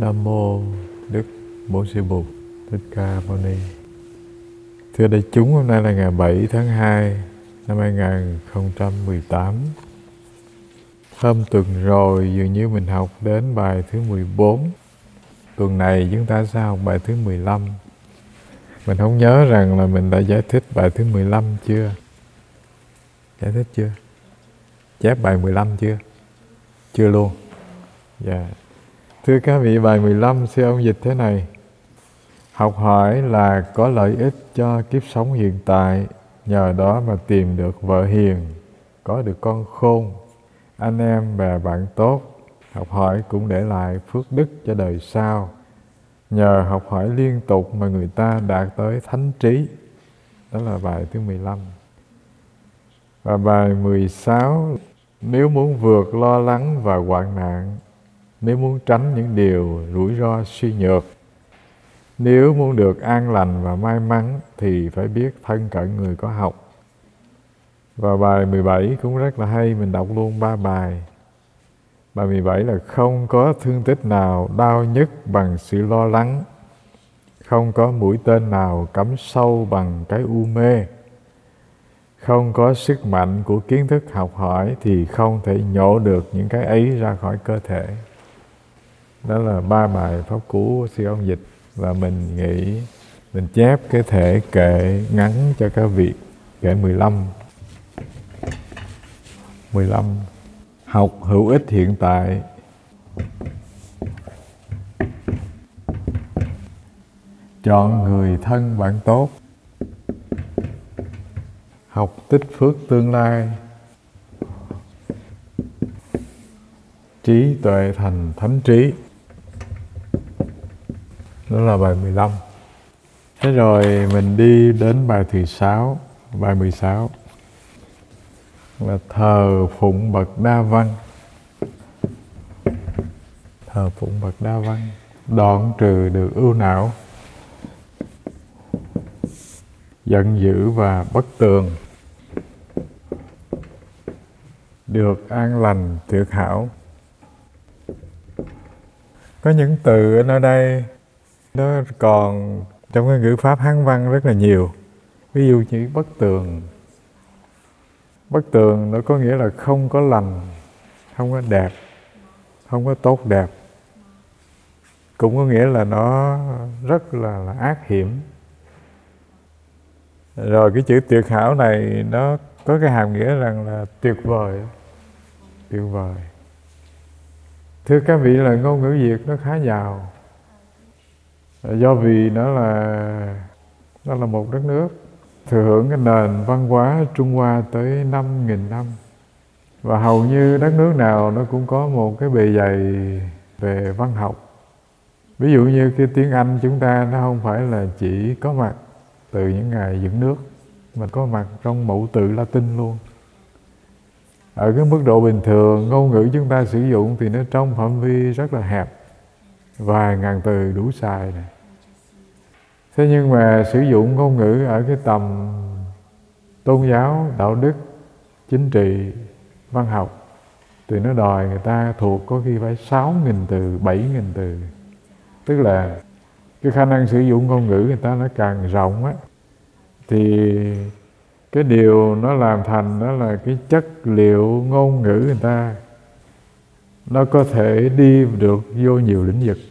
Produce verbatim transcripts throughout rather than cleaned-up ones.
Nam mô Đức Bổn Sư Bụt Thích Ca Mâu Ni. Thưa đại chúng, hôm nay là ngày bảy tháng hai năm hai nghìn không trăm mười tám. Hôm tuần rồi dường như mình học đến bài thứ mười bốn. Tuần này chúng ta sẽ học bài thứ mười lăm. Mình không nhớ rằng là mình đã giải thích bài thứ mười lăm chưa? Giải thích chưa? Chép bài mười lăm chưa? Chưa luôn. Dạ. Yeah. Thưa các vị, bài mười lăm sư ông dịch thế này: học hỏi là có lợi ích cho kiếp sống hiện tại, nhờ đó mà tìm được vợ hiền, có được con khôn, anh em bè bạn tốt. Học hỏi cũng để lại phước đức cho đời sau. Nhờ học hỏi liên tục mà người ta đạt tới thánh trí. Đó là bài thứ mười lăm. Và bài mười sáu: nếu muốn vượt lo lắng và hoạn nạn, nếu muốn tránh những điều rủi ro suy nhược, nếu muốn được an lành và may mắn thì phải biết thân cận người có học. Và bài mười bảy cũng rất là hay, mình đọc luôn ba bài. Bài mười bảy là: không có thương tích nào đau nhất bằng sự lo lắng, không có mũi tên nào cắm sâu bằng cái u mê, không có sức mạnh của kiến thức học hỏi thì không thể nhổ được những cái ấy ra khỏi cơ thể. Đó là ba bài pháp cú của sư ông dịch. Và mình nghĩ mình chép cái thể kệ ngắn cho các vị. Kệ mười lăm. mười lăm. Học hữu ích hiện tại. Chọn người thân bạn tốt. Học tích phước tương lai. Trí tuệ thành thánh trí. Đó là bài mười lăm. Thế rồi mình đi đến bài thứ sáu. Bài mười sáu là thờ phụng bậc đa văn. Thờ phụng bậc đa văn, đoạn trừ được ưu não, giận dữ và bất tường, được an lành tuyệt hảo. Có những từ ở nơi đây nó còn trong cái ngữ pháp Hán văn rất là nhiều. Ví dụ chữ bất tường. Bất tường nó có nghĩa là không có lành, không có đẹp, không có tốt đẹp. Cũng có nghĩa là nó rất là, là ác hiểm. Rồi cái chữ tuyệt hảo này nó có cái hàm nghĩa rằng là tuyệt vời. Tuyệt vời. Thưa các vị, là ngôn ngữ Việt nó khá giàu. Do vì nó là nó là một đất nước thừa hưởng cái nền văn hóa Trung Hoa tới năm nghìn năm. Và hầu như đất nước nào nó cũng có một cái bề dày về văn học. Ví dụ như cái tiếng Anh chúng ta nó không phải là chỉ có mặt từ những ngày dựng nước, mà có mặt trong mẫu tự Latin luôn. Ở cái mức độ bình thường, ngôn ngữ chúng ta sử dụng thì nó trong phạm vi rất là hẹp, vài ngàn từ đủ xài này. Thế nhưng mà sử dụng ngôn ngữ ở cái tầm tôn giáo, đạo đức, chính trị, văn học thì nó đòi người ta thuộc có khi phải sáu nghìn từ, bảy nghìn từ. Tức là cái khả năng sử dụng ngôn ngữ người ta nó càng rộng á, thì cái điều nó làm thành đó là cái chất liệu ngôn ngữ người ta nó có thể đi được vô nhiều lĩnh vực.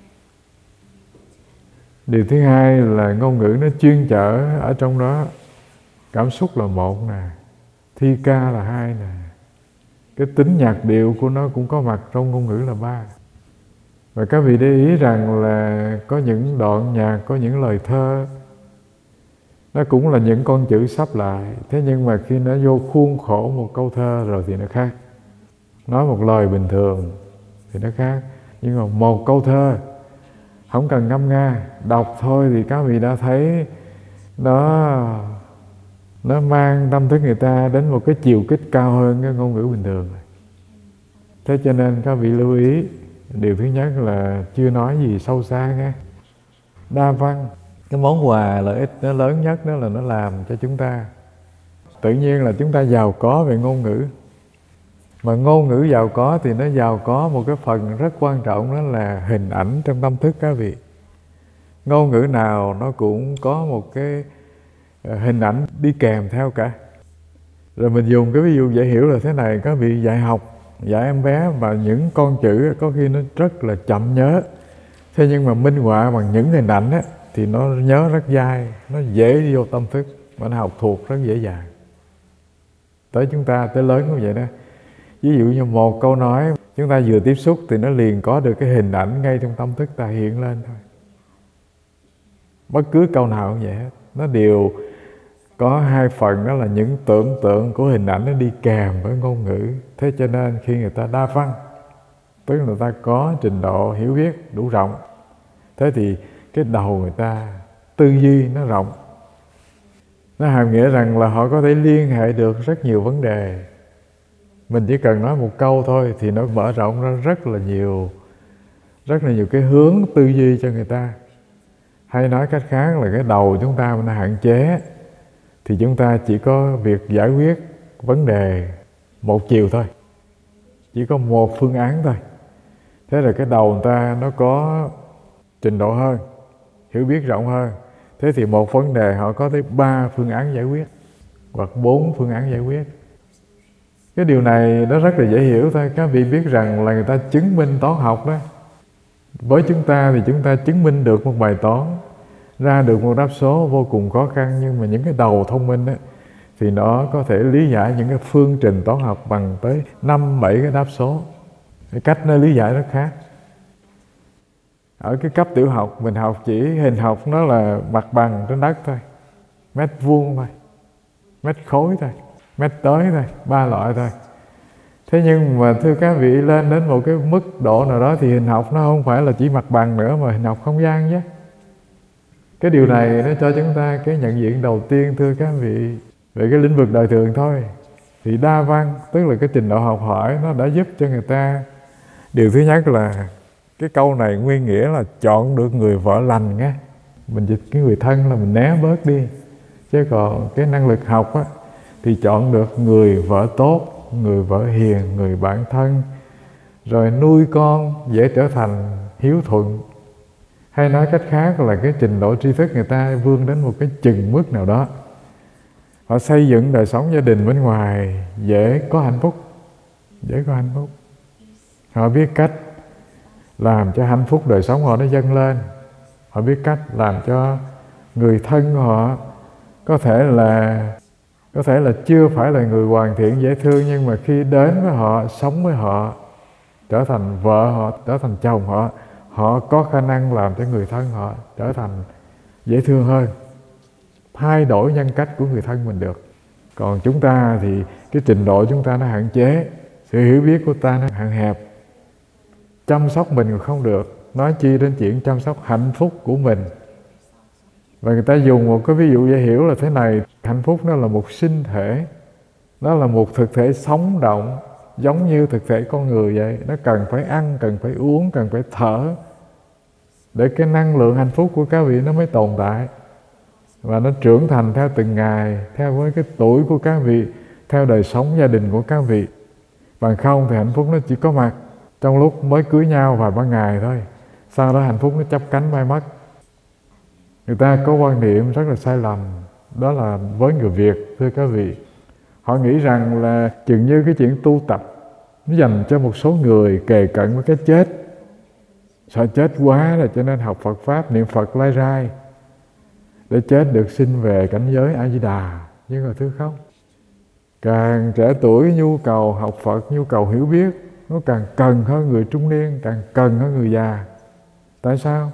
Điều thứ hai là ngôn ngữ nó chuyên chở ở trong đó. Cảm xúc là một nè, thi ca là hai nè, cái tính nhạc điệu của nó cũng có mặt trong ngôn ngữ là ba. Và các vị để ý rằng là có những đoạn nhạc, có những lời thơ nó cũng là những con chữ sắp lại. Thế nhưng mà khi nó vô khuôn khổ một câu thơ rồi thì nó khác. Nói một lời bình thường thì nó khác. Nhưng mà một câu thơ không cần ngâm nga, đọc thôi thì các vị đã thấy nó nó mang tâm thức người ta đến một cái chiều kích cao hơn cái ngôn ngữ bình thường. Thế cho nên các vị lưu ý, điều thứ nhất là chưa nói gì sâu xa nghe. Đa văn, cái món quà lợi ích nó lớn nhất đó là nó làm cho chúng ta tự nhiên là chúng ta giàu có về ngôn ngữ. Mà ngôn ngữ giàu có thì nó giàu có một cái phần rất quan trọng, đó là hình ảnh trong tâm thức các vị. Ngôn ngữ nào nó cũng có một cái hình ảnh đi kèm theo cả. Rồi mình dùng cái ví dụ dễ hiểu là thế này: các vị dạy học, dạy em bé mà những con chữ có khi nó rất là chậm nhớ, thế nhưng mà minh họa bằng những hình ảnh á, thì nó nhớ rất dai, nó dễ đi vô tâm thức, mà nó học thuộc rất dễ dàng. Tới chúng ta, tới lớn cũng vậy đó. Ví dụ như một câu nói chúng ta vừa tiếp xúc thì nó liền có được cái hình ảnh ngay trong tâm thức ta hiện lên thôi. Bất cứ câu nào cũng vậy hết, nó đều có hai phần, đó là những tưởng tượng của hình ảnh nó đi kèm với ngôn ngữ. Thế cho nên khi người ta đa văn, tức là người ta có trình độ hiểu biết đủ rộng, thế thì cái đầu người ta tư duy nó rộng. Nó hàm nghĩa rằng là họ có thể liên hệ được rất nhiều vấn đề. Mình chỉ cần nói một câu thôi thì nó mở rộng ra rất là nhiều, rất là nhiều cái hướng tư duy cho người ta. Hay nói cách khác là cái đầu chúng ta nó hạn chế, thì chúng ta chỉ có việc giải quyết vấn đề một chiều thôi, chỉ có một phương án thôi. Thế là cái đầu người ta nó có trình độ hơn, hiểu biết rộng hơn, thế thì một vấn đề họ có tới ba phương án giải quyết hoặc bốn phương án giải quyết. Cái điều này nó rất là dễ hiểu thôi. Các vị biết rằng là người ta chứng minh toán học đó. Với chúng ta thì chúng ta chứng minh được một bài toán, ra được một đáp số vô cùng khó khăn, nhưng mà những cái đầu thông minh đó, thì nó có thể lý giải những cái phương trình toán học bằng tới năm bảy cái đáp số. Cái cách nó lý giải rất khác. Ở cái cấp tiểu học mình học chỉ hình học, nó là mặt bằng trên đất thôi, mét vuông thôi, mét khối thôi, mét tới thôi, ba loại thôi. Thế nhưng mà thưa các vị, lên đến một cái mức độ nào đó thì hình học nó không phải là chỉ mặt bằng nữa, mà hình học không gian chứ. Cái điều này nó cho chúng ta cái nhận diện đầu tiên, thưa các vị, về cái lĩnh vực đời thường thôi. Thì đa văn, tức là cái trình độ học hỏi, nó đã giúp cho người ta. Điều thứ nhất là cái câu này nguyên nghĩa là chọn được người vợ lành nghe. Mình dịch cái người thân là mình né bớt đi. Chứ còn cái năng lực học á, thì chọn được người vợ tốt, người vợ hiền, người bạn thân, rồi nuôi con dễ trở thành hiếu thuận. Hay nói cách khác là cái trình độ tri thức người ta vươn đến một cái chừng mức nào đó, họ xây dựng đời sống gia đình bên ngoài dễ có hạnh phúc, dễ có hạnh phúc. Họ biết cách làm cho hạnh phúc đời sống họ nó dâng lên. Họ biết cách làm cho người thân của họ có thể là có thể là chưa phải là người hoàn thiện dễ thương, nhưng mà khi đến với họ, sống với họ, trở thành vợ họ, trở thành chồng họ, họ có khả năng làm cho người thân họ trở thành dễ thương hơn, thay đổi nhân cách của người thân mình được. Còn chúng ta thì cái trình độ chúng ta nó hạn chế, sự hiểu biết của ta nó hạn hẹp, chăm sóc mình còn không được, nói chi đến chuyện chăm sóc hạnh phúc của mình. Và người ta dùng một cái ví dụ dễ hiểu là thế này: hạnh phúc nó là một sinh thể, nó là một thực thể sống động, giống như thực thể con người vậy. Nó cần phải ăn, cần phải uống, cần phải thở, để cái năng lượng hạnh phúc của các vị nó mới tồn tại. Và nó trưởng thành theo từng ngày, theo với cái tuổi của các vị, theo đời sống gia đình của các vị. Bằng không thì hạnh phúc nó chỉ có mặt trong lúc mới cưới nhau vài ba ngày thôi, sau đó hạnh phúc nó chắp cánh bay mất. Người ta có quan niệm rất là sai lầm, đó là với người Việt, thưa các vị, họ nghĩ rằng là chừng như cái chuyện tu tập nó dành cho một số người kề cận với cái chết, sợ chết quá là cho nên học Phật Pháp, niệm Phật lai rai để chết được sinh về cảnh giới A Di Đà. Nhưng mà thưa không, càng trẻ tuổi nhu cầu học Phật, nhu cầu hiểu biết nó càng cần hơn người trung niên, càng cần hơn người già. Tại sao?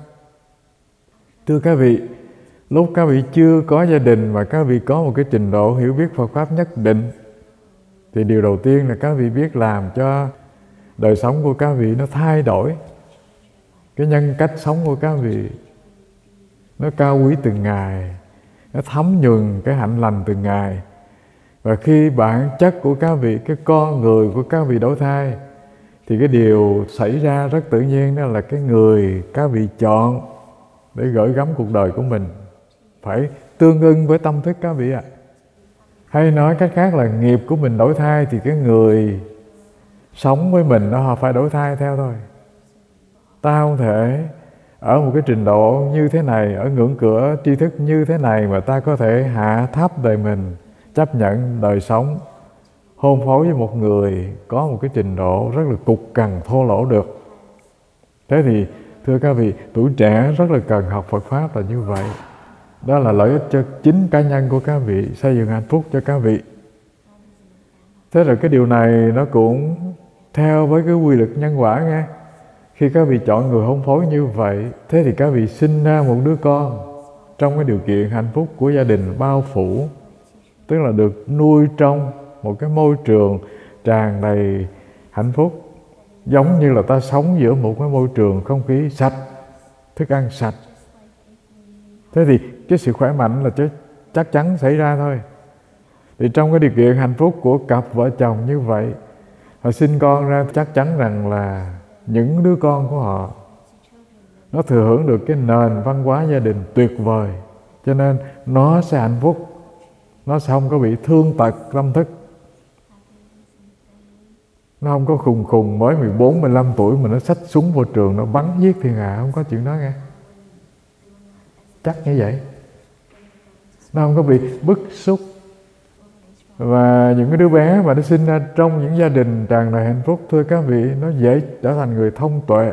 Thưa các vị, lúc các vị chưa có gia đình mà các vị có một cái trình độ hiểu biết Phật Pháp nhất định, thì điều đầu tiên là các vị biết làm cho đời sống của các vị nó thay đổi. Cái nhân cách sống của các vị nó cao quý từng ngày, nó thấm nhuần cái hạnh lành từng ngày. Và khi bản chất của các vị, cái con người của các vị đổi thay, thì cái điều xảy ra rất tự nhiên, đó là cái người các vị chọn để gửi gắm cuộc đời của mình phải tương ưng với tâm thức các vị ạ. Hay nói cách khác là nghiệp của mình đổi thay, thì cái người sống với mình nó phải đổi thay theo thôi. Ta không thể ở một cái trình độ như thế này, ở ngưỡng cửa tri thức như thế này mà ta có thể hạ thấp đời mình, chấp nhận đời sống hôn phối với một người có một cái trình độ rất là cục cằn thô lỗ được. Thế thì thưa các vị, tuổi trẻ rất là cần học Phật Pháp là như vậy. Đó là lợi ích cho chính cá nhân của các vị, xây dựng hạnh phúc cho các vị. Thế rồi cái điều này nó cũng theo với cái quy luật nhân quả nghe. Khi các vị chọn người hôn phối như vậy, thế thì các vị sinh ra một đứa con trong cái điều kiện hạnh phúc của gia đình bao phủ, tức là được nuôi trong một cái môi trường tràn đầy hạnh phúc, giống như là ta sống giữa một cái môi trường không khí sạch, thức ăn sạch. Thế thì cái sự khỏe mạnh là chắc chắn xảy ra thôi. Thì trong cái điều kiện hạnh phúc của cặp vợ chồng như vậy, họ sinh con ra, chắc chắn rằng là những đứa con của họ nó thừa hưởng được cái nền văn hóa gia đình tuyệt vời, cho nên nó sẽ hạnh phúc, nó sẽ không có bị thương tật tâm thức, nó không có khùng khùng mới mười bốn, mười lăm tuổi mà nó xách súng vào trường nó bắn giết thiên hạ, không có chuyện đó nghe. Chắc như vậy. Nó không có bị bức xúc. Và những cái đứa bé mà nó sinh ra trong những gia đình tràn đầy hạnh phúc, thưa các vị, nó dễ trở thành người thông tuệ,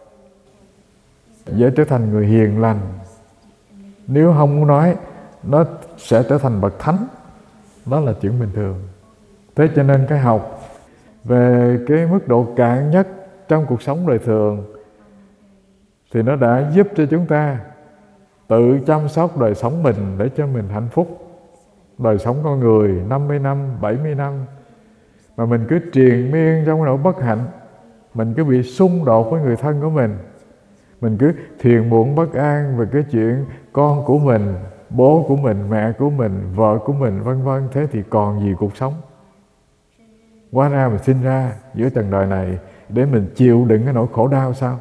dễ trở thành người hiền lành. Nếu không muốn nói, nó sẽ trở thành bậc thánh. Đó là chuyện bình thường. Thế cho nên cái học về cái mức độ cạn nhất trong cuộc sống đời thường thì nó đã giúp cho chúng ta tự chăm sóc đời sống mình để cho mình hạnh phúc. Đời sống con người năm mươi năm, bảy mươi năm mà mình cứ triền miên trong cái nỗi bất hạnh, mình cứ bị xung đột với người thân của mình, mình cứ phiền muộn bất an về cái chuyện con của mình, bố của mình, mẹ của mình, vợ của mình, vân vân, thế thì còn gì cuộc sống. Hóa ra mình sinh ra giữa trần đời này để mình chịu đựng cái nỗi khổ đau sao?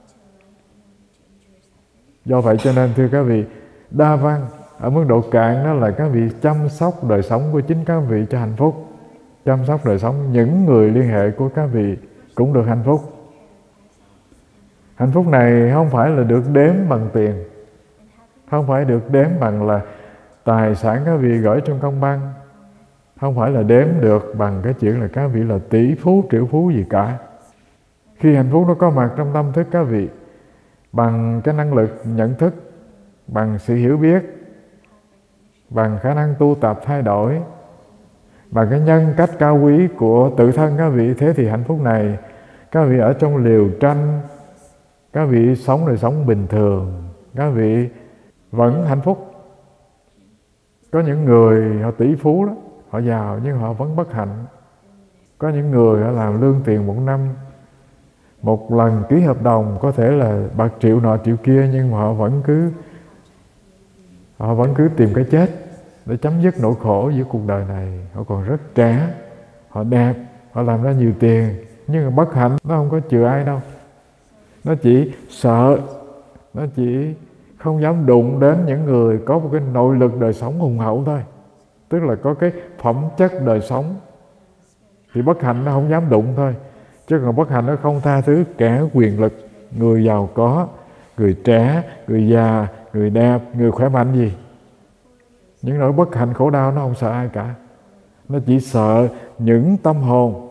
Do vậy cho nên thưa các vị, đa văn ở mức độ cạn đó là các vị chăm sóc đời sống của chính các vị cho hạnh phúc, chăm sóc đời sống những người liên hệ của các vị cũng được hạnh phúc. Hạnh phúc này không phải là được đếm bằng tiền, không phải được đếm bằng là tài sản các vị gửi trong công văn, không phải là đếm được bằng cái chuyện là các vị là tỷ phú, triệu phú gì cả. Khi hạnh phúc nó có mặt trong tâm thức các vị, bằng cái năng lực nhận thức, bằng sự hiểu biết, bằng khả năng tu tập thay đổi, bằng cái nhân cách cao quý của tự thân các vị, thế thì hạnh phúc này các vị ở trong liều tranh, các vị sống đời sống bình thường, các vị vẫn hạnh phúc. Có những người họ tỷ phú đó, họ giàu nhưng họ vẫn bất hạnh. Có những người họ làm lương tiền một năm, một lần ký hợp đồng có thể là bạc triệu nọ triệu kia, nhưng mà họ vẫn cứ họ vẫn cứ tìm cái chết để chấm dứt nỗi khổ giữa cuộc đời này. Họ còn rất trẻ, họ đẹp, họ làm ra nhiều tiền, nhưng mà bất hạnh nó không có chừa ai đâu. Nó chỉ sợ, nó chỉ không dám đụng đến những người có một cái nội lực đời sống hùng hậu thôi. Tức là có cái phẩm chất đời sống thì bất hạnh nó không dám đụng thôi. Chứ còn bất hạnh nó không tha thứ kẻ quyền lực, người giàu có, người trẻ, người già, người đẹp, người khỏe mạnh gì. Những nỗi bất hạnh khổ đau nó không sợ ai cả. Nó chỉ sợ những tâm hồn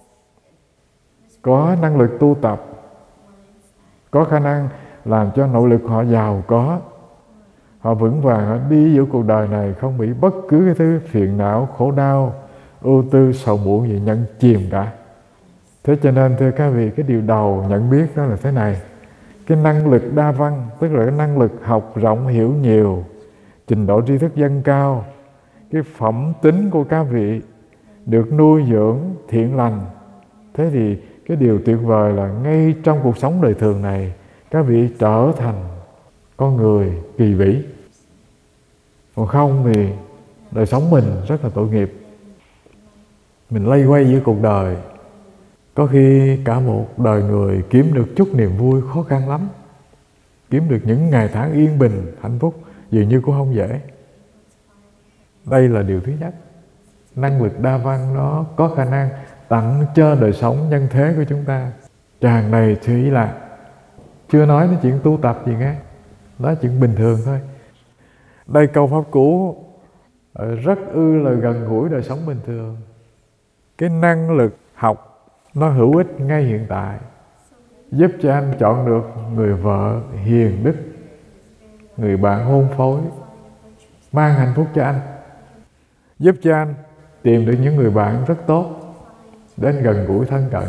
có năng lực tu tập, có khả năng làm cho nội lực họ giàu có, họ vững vàng, họ đi giữa cuộc đời này không bị bất cứ cái thứ phiền não, khổ đau, ưu tư, sầu muộn gì nhận chìm cả. Thế cho nên thưa các vị, cái điều đầu nhận biết đó là thế này. Cái năng lực đa văn, tức là cái năng lực học rộng hiểu nhiều, trình độ tri thức dâng cao, cái phẩm tính của các vị được nuôi dưỡng thiện lành. Thế thì cái điều tuyệt vời là ngay trong cuộc sống đời thường này, các vị trở thành con người kỳ vĩ. Còn không thì đời sống mình rất là tội nghiệp. Mình lây quay giữa cuộc đời, có khi cả một đời người kiếm được chút niềm vui khó khăn lắm. Kiếm được những ngày tháng yên bình, hạnh phúc dường như cũng không dễ. Đây là điều thứ nhất. Năng lực đa văn nó có khả năng tặng cho đời sống nhân thế của chúng ta tràn đầy sự ý lạc. Chưa nói đến chuyện tu tập gì nghe, đó chuyện bình thường thôi. Đây câu pháp cú rất ư là gần gũi đời sống bình thường. Cái năng lực học nó hữu ích ngay hiện tại, giúp cho anh chọn được người vợ hiền đức, người bạn hôn phối mang hạnh phúc cho anh, giúp cho anh tìm được những người bạn rất tốt để anh gần gũi thân cận.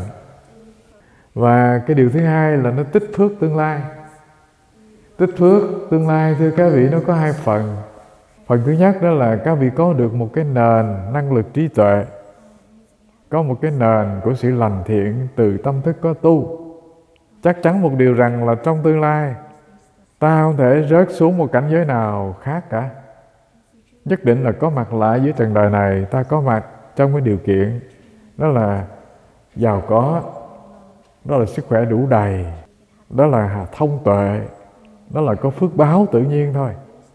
Và cái điều thứ hai là nó tích phước tương lai. Tích phước tương lai thưa các vị nó có hai phần. Phần thứ nhất đó là các vị có được một cái nền năng lực trí tuệ, có một cái nền của sự lành thiện từ tâm thức có tu. Chắc chắn một điều rằng là trong tương lai ta không thể rớt xuống một cảnh giới nào khác cả. Nhất định là có mặt lại dưới trần đời này, ta có mặt trong cái điều kiện đó là giàu có, đó là sức khỏe đủ đầy, đó là thông tuệ, đó là có phước báo tự nhiên thôi.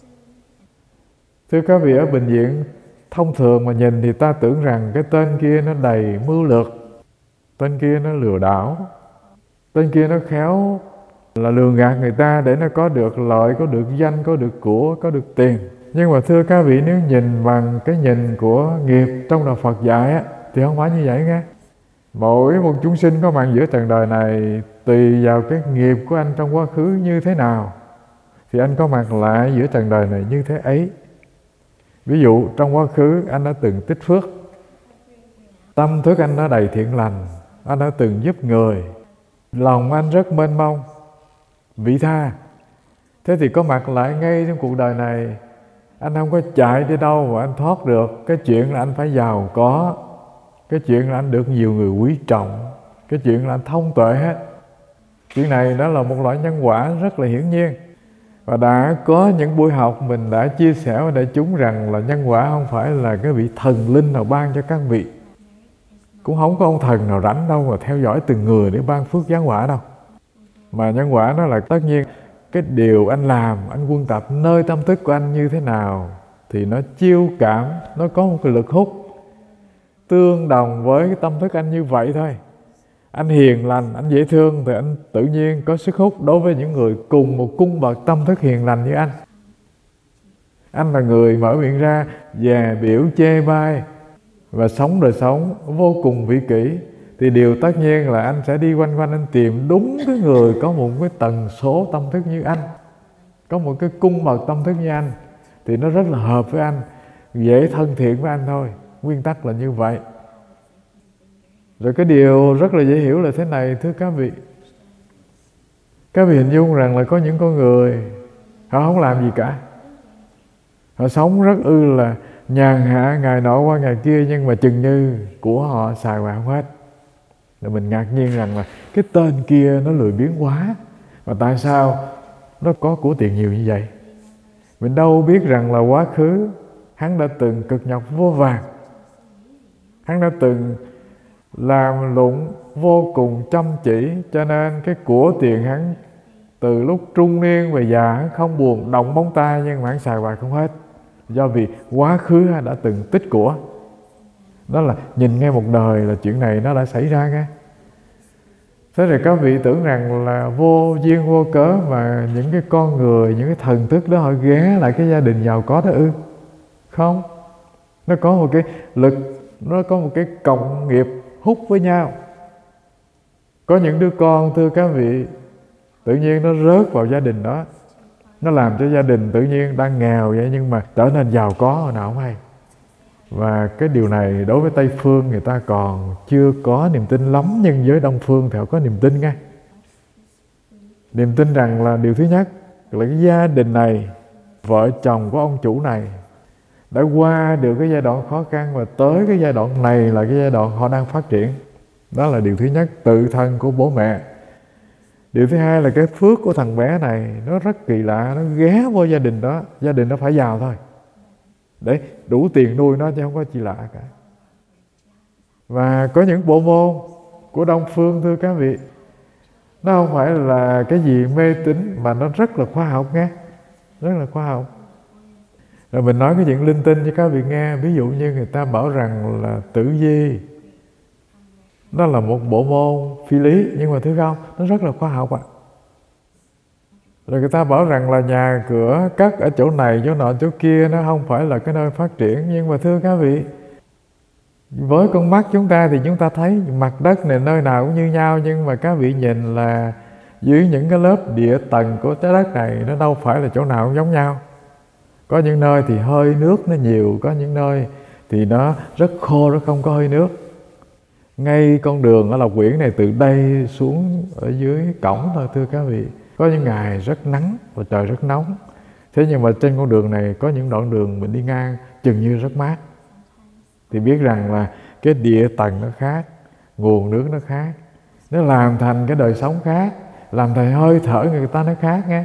Thưa các vị, ở bệnh viện thông thường mà nhìn thì ta tưởng rằng cái tên kia nó đầy mưu lược, tên kia nó lừa đảo, tên kia nó khéo là lường gạt người ta để nó có được lợi, có được danh, có được của, có được tiền. Nhưng mà thưa các vị, nếu nhìn bằng cái nhìn của nghiệp trong đạo Phật dạy á, thì không phải như vậy nghe. Mỗi một chúng sinh có mặt giữa trần đời này tùy vào cái nghiệp của anh trong quá khứ như thế nào thì anh có mặt lại giữa trần đời này như thế ấy. Ví dụ trong quá khứ anh đã từng tích phước, tâm thức anh đã đầy thiện lành, anh đã từng giúp người, lòng anh rất mênh mông, vị tha. Thế thì có mặt lại ngay trong cuộc đời này, anh không có chạy đi đâu mà anh thoát được cái chuyện là anh phải giàu có, cái chuyện là anh được nhiều người quý trọng, cái chuyện là anh thông tuệ hết. Chuyện này đó là một loại nhân quả rất là hiển nhiên. Và đã có những buổi học mình đã chia sẻ với đại chúng rằng là nhân quả không phải là cái vị thần linh nào ban cho các vị. Cũng không có ông thần nào rảnh đâu mà theo dõi từng người để ban phước giáng quả đâu. Mà nhân quả nó là tất nhiên cái điều anh làm, anh quân tập nơi tâm thức của anh như thế nào thì nó chiêu cảm, nó có một cái lực hút tương đồng với cái tâm thức anh như vậy thôi. Anh hiền lành, anh dễ thương thì anh tự nhiên có sức hút đối với những người cùng một cung bậc tâm thức hiền lành như anh. Anh là người mở miệng ra dè biểu chê bai và sống đời sống vô cùng vĩ kỷ thì điều tất nhiên là anh sẽ đi quanh quanh anh tìm đúng cái người có một cái tần số tâm thức như anh, có một cái cung bậc tâm thức như anh thì nó rất là hợp với anh, dễ thân thiện với anh thôi. Nguyên tắc là như vậy. Rồi cái điều rất là dễ hiểu là thế này thưa các vị. Các vị hình dung rằng là có những con người họ không làm gì cả, họ sống rất ư là nhàn hạ ngày nọ qua ngày kia, nhưng mà chừng như của họ xài hoài không hết. Rồi mình ngạc nhiên rằng là cái tên kia nó lười biếng quá, mà tại sao nó có của tiền nhiều như vậy? Mình đâu biết rằng là quá khứ hắn đã từng cực nhọc vô vàn, hắn đã từng làm lụng vô cùng chăm chỉ, cho nên cái của tiền hắn từ lúc trung niên về già hắn không buồn động móng tay, nhưng mà hắn xài hoài không hết, do vì quá khứ hắn đã từng tích của. Đó là nhìn ngay một đời là chuyện này nó đã xảy ra nghe. Thế thì các vị tưởng rằng là vô duyên vô cớ mà những cái con người, những cái thần thức đó họ ghé lại cái gia đình giàu có đó ư? Không. Nó có một cái lực, nó có một cái cộng nghiệp hút với nhau. Có những đứa con thưa các vị, tự nhiên nó rớt vào gia đình đó, nó làm cho gia đình tự nhiên đang nghèo vậy nhưng mà trở nên giàu có hồi nào không hay. Và cái điều này đối với Tây Phương người ta còn chưa có niềm tin lắm, nhưng với Đông Phương thì họ có niềm tin nghe. Niềm tin rằng là điều thứ nhất là cái gia đình này, vợ chồng của ông chủ này đã qua được cái giai đoạn khó khăn và tới cái giai đoạn này là cái giai đoạn họ đang phát triển. Đó là điều thứ nhất, tự thân của bố mẹ. Điều thứ hai là cái phước của thằng bé này nó rất kỳ lạ, nó ghé vô gia đình đó, gia đình nó phải giàu thôi để đủ tiền nuôi nó, chứ không có chi lạ cả. Và có những bộ môn của Đông Phương thưa các vị, nó không phải là cái gì mê tín mà nó rất là khoa học nghe, rất là khoa học. Rồi mình nói cái chuyện linh tinh cho các vị nghe. Ví dụ như người ta bảo rằng là tử vi Đó là một bộ môn phi lý, nhưng mà thưa không, nó rất là khoa học ạ. À. Rồi người ta bảo rằng là nhà cửa cất ở chỗ này, chỗ nọ, chỗ kia nó không phải là cái nơi phát triển. Nhưng mà thưa các vị, với con mắt chúng ta thì chúng ta thấy mặt đất này nơi nào cũng như nhau. Nhưng mà các vị nhìn là dưới những cái lớp địa tầng của trái đất này, nó đâu phải là chỗ nào cũng giống nhau. Có những nơi thì hơi nước nó nhiều, có những nơi thì nó rất khô, nó không có hơi nước. Ngay con đường ở Lộc Quyển này từ đây xuống ở dưới cổng thôi thưa các vị, có những ngày rất nắng và trời rất nóng. Thế nhưng mà trên con đường này có những đoạn đường mình đi ngang chừng như rất mát. Thì biết rằng là cái địa tầng nó khác, nguồn nước nó khác, nó làm thành cái đời sống khác, làm thành hơi thở người ta nó khác nghe.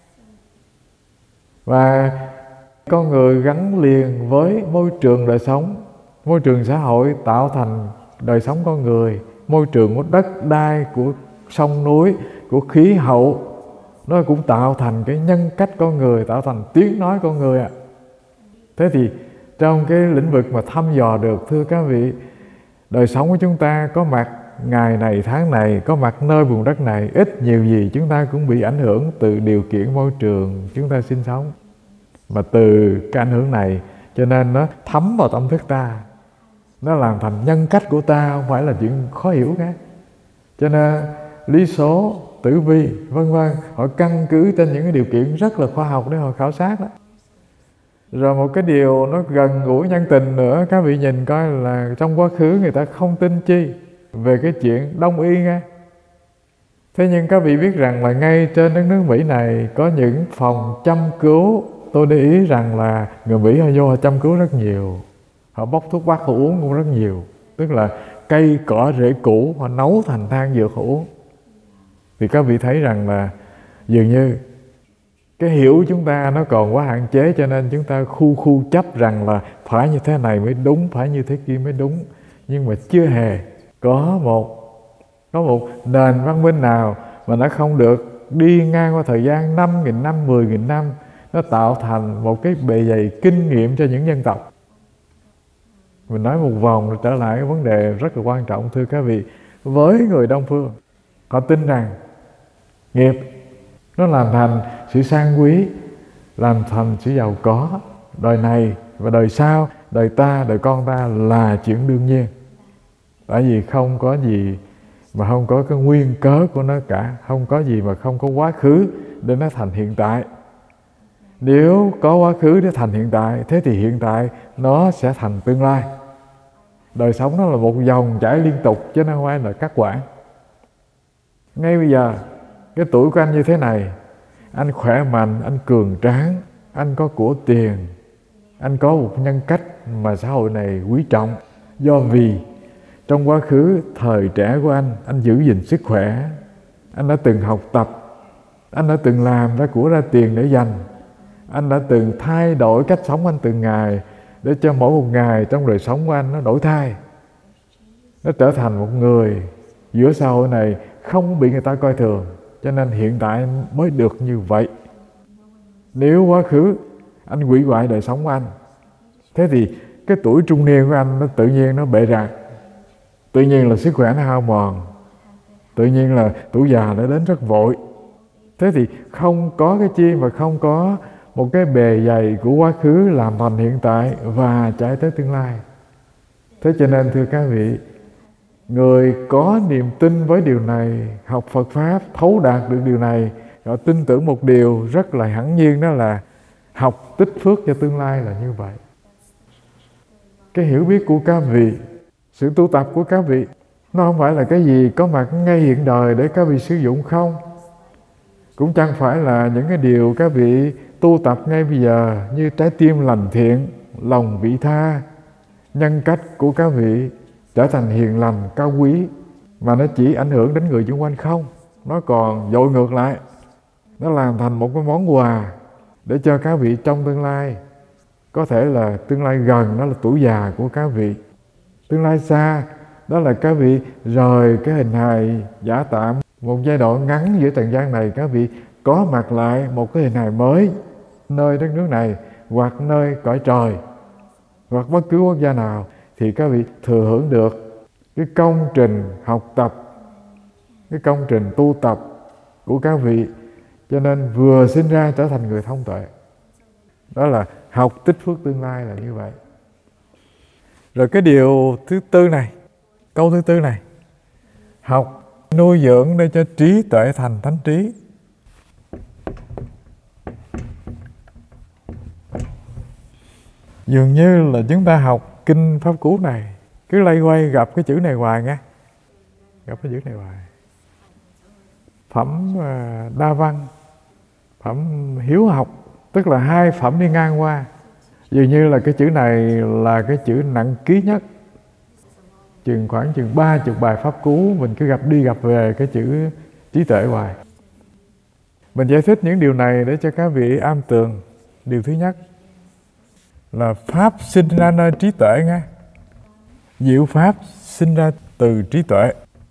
Và con người gắn liền với môi trường đời sống, môi trường xã hội tạo thành đời sống con người, môi trường của đất đai, của sông núi, của khí hậu, nó cũng tạo thành cái nhân cách con người, tạo thành tiếng nói con người ạ. À. Thế thì trong cái lĩnh vực mà thăm dò được thưa các vị, đời sống của chúng ta có mặt ngày này tháng này, có mặt nơi vùng đất này, ít nhiều gì chúng ta cũng bị ảnh hưởng từ điều kiện môi trường chúng ta sinh sống. Mà từ cái ảnh hưởng này cho nên nó thấm vào tâm thức ta, nó làm thành nhân cách của ta, không phải là chuyện khó hiểu cả. Cho nên lý số, tử vi vân vân, họ căn cứ trên những cái điều kiện rất là khoa học để họ khảo sát đó. Rồi một cái điều nó gần gũi nhân tình nữa, các vị nhìn coi là trong quá khứ người ta không tin chi về cái chuyện đông y nghe. Thế nhưng các vị biết rằng là ngay trên đất nước Mỹ này có những phòng chăm cứu. Tôi để ý rằng là người Mỹ họ vô họ chăm cứu rất nhiều, họ bốc thuốc bắc họ uống cũng rất nhiều. Tức là cây cỏ rễ củ họ nấu thành thang dược họ uống. Thì các vị thấy rằng là dường như cái hiểu chúng ta nó còn quá hạn chế, cho nên chúng ta khu khu chấp rằng là phải như thế này mới đúng, phải như thế kia mới đúng. Nhưng mà chưa hề có một có một nền văn minh nào mà nó không được đi ngang qua thời gian năm nghìn năm, mười nghìn năm, nó tạo thành một cái bề dày kinh nghiệm cho những dân tộc. Mình nói một vòng rồi trở lại cái vấn đề rất là quan trọng thưa các vị. Với người Đông Phương, họ tin rằng nghiệp nó làm thành sự sang quý, làm thành sự giàu có, đời này và đời sau, đời ta, đời con ta là chuyện đương nhiên. Tại vì không có gì mà không có cái nguyên cớ của nó cả, không có gì mà không có quá khứ để nó thành hiện tại. Nếu có quá khứ để thành hiện tại, thế thì hiện tại nó sẽ thành tương lai. Đời sống nó là một dòng chảy liên tục chứ nó không phải là cắt quãng. Ngay bây giờ, cái tuổi của anh như thế này, anh khỏe mạnh, anh cường tráng, anh có của tiền, anh có một nhân cách mà xã hội này quý trọng. Do vì trong quá khứ thời trẻ của anh, anh giữ gìn sức khỏe, anh đã từng học tập, anh đã từng làm ra của ra tiền để dành, anh đã từng thay đổi cách sống anh từng ngày để cho mỗi một ngày trong đời sống của anh nó đổi thay, nó trở thành một người giữa xã hội này không bị người ta coi thường, cho nên hiện tại mới được như vậy. Nếu quá khứ anh hủy hoại đời sống của anh, thế thì cái tuổi trung niên của anh nó tự nhiên nó bệ rạc, tự nhiên là sức khỏe nó hao mòn, tự nhiên là tuổi già nó đến rất vội. Thế thì không có cái chi mà không có một cái bề dày của quá khứ làm thành hiện tại và chạy tới tương lai. Thế cho nên thưa các vị, người có niềm tin với điều này, học Phật Pháp, thấu đạt được điều này, họ tin tưởng một điều rất là hẳn nhiên, đó là học tích phước cho tương lai là như vậy. Cái hiểu biết của các vị, sự tu tập của các vị, nó không phải là cái gì có mặt ngay hiện đời để các vị sử dụng không. Cũng chẳng phải là những cái điều các vị tu tập ngay bây giờ như trái tim lành thiện, lòng vị tha, nhân cách của các vị trở thành hiền lành, cao quý, mà nó chỉ ảnh hưởng đến người xung quanh không. Nó còn dội ngược lại, nó làm thành một cái món quà để cho các vị trong tương lai. Có thể là tương lai gần đó là tuổi già của các vị, tương lai xa đó là các vị rời cái hình hài giả tạm một giai đoạn ngắn giữa trần gian này, các vị có mặt lại một cái hình hài mới nơi đất nước này hoặc nơi cõi trời hoặc bất cứ quốc gia nào, thì các vị thừa hưởng được cái công trình học tập, cái công trình tu tập của các vị, cho nên vừa sinh ra trở thành người thông tuệ. Đó là học tích phước tương lai là như vậy. Rồi cái điều thứ tư này, câu thứ tư này, học nuôi dưỡng để cho trí tuệ thành thánh trí. Dường như là chúng ta học kinh Pháp Cú này cứ lay quay gặp cái chữ này hoài nghe, gặp cái chữ này hoài. Phẩm đa văn, phẩm hiếu học, tức là hai phẩm đi ngang qua. Dường như là cái chữ này là cái chữ nặng ký nhất. Chừng khoảng chừng ba chục bài Pháp Cú mình cứ gặp đi gặp về cái chữ trí tuệ hoài. Mình giải thích những điều này để cho các vị am tường. Điều thứ nhất là Pháp sinh ra nơi trí tuệ nghe. Diệu Pháp sinh ra từ trí tuệ.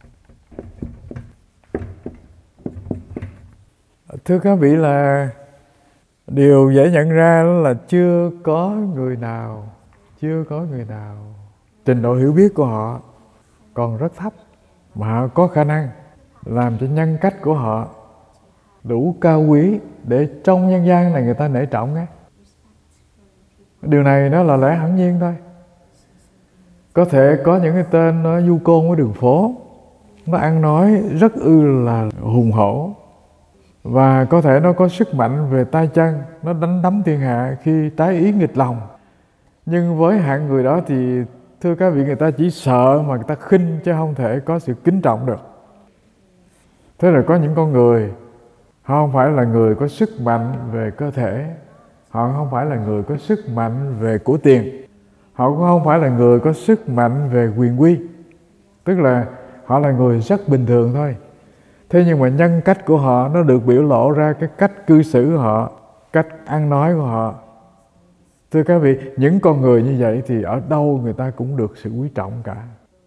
Thưa các vị, là điều dễ nhận ra là chưa có người nào, chưa có người nào trình độ hiểu biết của họ còn rất thấp mà họ có khả năng làm cho nhân cách của họ đủ cao quý để trong nhân gian này người ta nể trọng á. Điều này nó là lẽ hẳn nhiên thôi. Có thể có những cái tên nó du côn ở đường phố, nó ăn nói rất ư là hùng hổ, và có thể nó có sức mạnh về tay chân, nó đánh đấm thiên hạ khi trái ý nghịch lòng. Nhưng với hạng người đó thì thưa các vị, người ta chỉ sợ mà người ta khinh chứ không thể có sự kính trọng được. Thế rồi có những con người, họ không phải là người có sức mạnh về cơ thể, họ không phải là người có sức mạnh về của tiền, họ cũng không phải là người có sức mạnh về quyền quy. Tức là họ là người rất bình thường thôi. Thế nhưng mà nhân cách của họ nó được biểu lộ ra cái cách cư xử của họ, cách ăn nói của họ. Thưa các vị, những con người như vậy thì ở đâu người ta cũng được sự quý trọng cả.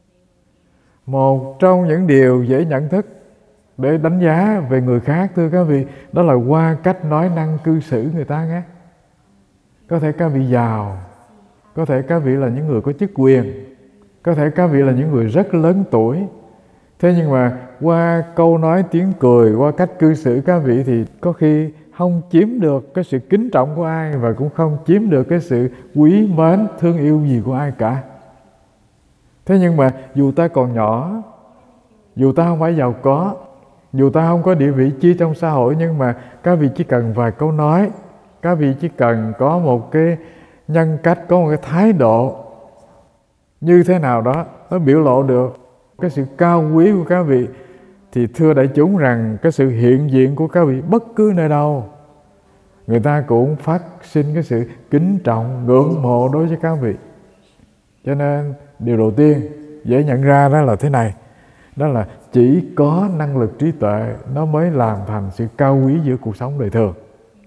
Một trong những điều dễ nhận thức để đánh giá về người khác, thưa các vị, đó là qua cách nói năng cư xử người ta nghe. Có thể các vị giàu, có thể các vị là những người có chức quyền, có thể các vị là những người rất lớn tuổi. Thế nhưng mà qua câu nói tiếng cười, qua cách cư xử các vị thì có khi không chiếm được cái sự kính trọng của ai, và cũng không chiếm được cái sự quý mến, thương yêu gì của ai cả. Thế nhưng mà dù ta còn nhỏ, dù ta không phải giàu có, dù ta không có địa vị chi trong xã hội, nhưng mà các vị chỉ cần vài câu nói, các vị chỉ cần có một cái nhân cách, có một cái thái độ như thế nào đó, nó biểu lộ được cái sự cao quý của các vị, thì thưa đại chúng rằng cái sự hiện diện của các vị bất cứ nơi đâu, người ta cũng phát sinh cái sự kính trọng, ngưỡng mộ đối với các vị. Cho nên điều đầu tiên dễ nhận ra đó là thế này, đó là chỉ có năng lực trí tuệ nó mới làm thành sự cao quý giữa cuộc sống đời thường.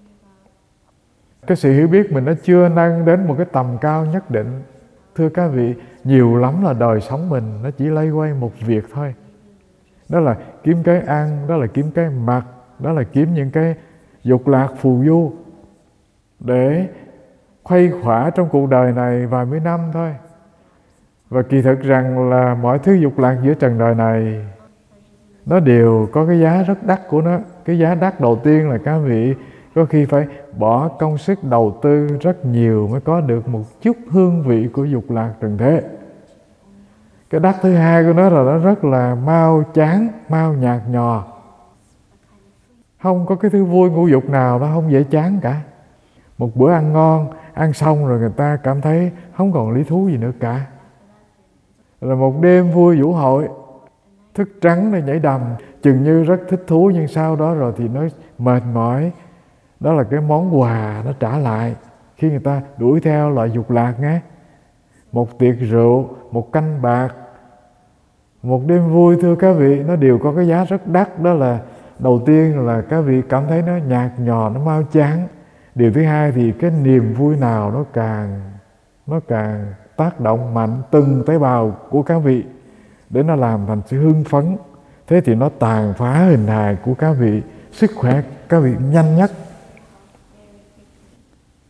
Cái sự hiểu biết mình nó chưa nâng đến một cái tầm cao nhất định. Thưa các vị, nhiều lắm là đời sống mình nó chỉ lay quay một việc thôi. Đó là kiếm cái ăn, đó là kiếm cái mặc, đó là kiếm những cái dục lạc phù du để khuây khỏa trong cuộc đời này vài mươi năm thôi. Và kỳ thực rằng là mọi thứ dục lạc giữa trần đời này nó đều có cái giá rất đắt của nó. Cái giá đắt đầu tiên là các vị có khi phải bỏ công sức đầu tư rất nhiều mới có được một chút hương vị của dục lạc trần thế. Cái đắt thứ hai của nó là nó rất là mau chán, mau nhạt nhòa. Không có cái thứ vui ngũ dục nào nó không dễ chán cả. Một bữa ăn ngon, ăn xong rồi người ta cảm thấy không còn lý thú gì nữa cả. Là một đêm vui vũ hội, thức trắng để nhảy đầm, chừng như rất thích thú, nhưng sau đó rồi thì nó mệt mỏi. Đó là cái món quà nó trả lại khi người ta đuổi theo loại dục lạc nghe. Một tiệc rượu, một canh bạc, một đêm vui, thưa các vị, nó đều có cái giá rất đắt. Đó là đầu tiên là các vị cảm thấy nó nhạt nhòa, nó mau chán. Điều thứ hai thì cái niềm vui nào nó càng nó càng tác động mạnh từng tế bào của các vị để nó làm thành sự hưng phấn. Thế thì nó tàn phá hình hài của các vị, sức khỏe các vị nhanh nhất.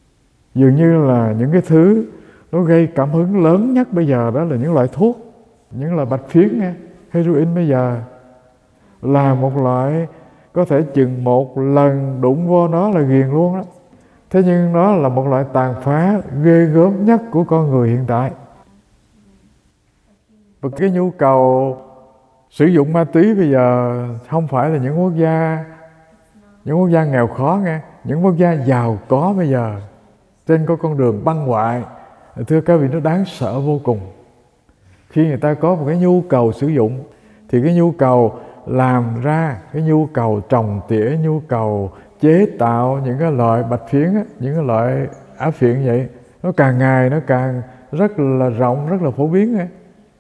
Dường như là những cái thứ nó gây cảm hứng lớn nhất bây giờ đó là những loại thuốc. những loại bạch phiến nghe. Heroin bây giờ là một loại có thể chừng một lần đụng vô nó là ghiền luôn đó. Thế nhưng nó là một loại tàn phá ghê gớm nhất của con người hiện tại. Và cái nhu cầu sử dụng ma túy bây giờ không phải là những quốc gia những quốc gia nghèo khó nghe, những quốc gia giàu có bây giờ trên có con đường băng hoại. Thưa các vị, nó đáng sợ vô cùng. Khi người ta có một cái nhu cầu sử dụng thì cái nhu cầu làm ra, cái nhu cầu trồng tỉa, nhu cầu chế tạo những cái loại bạch phiến á, những cái loại á phiện vậy, nó càng ngày nó càng rất là rộng, rất là phổ biến ấy.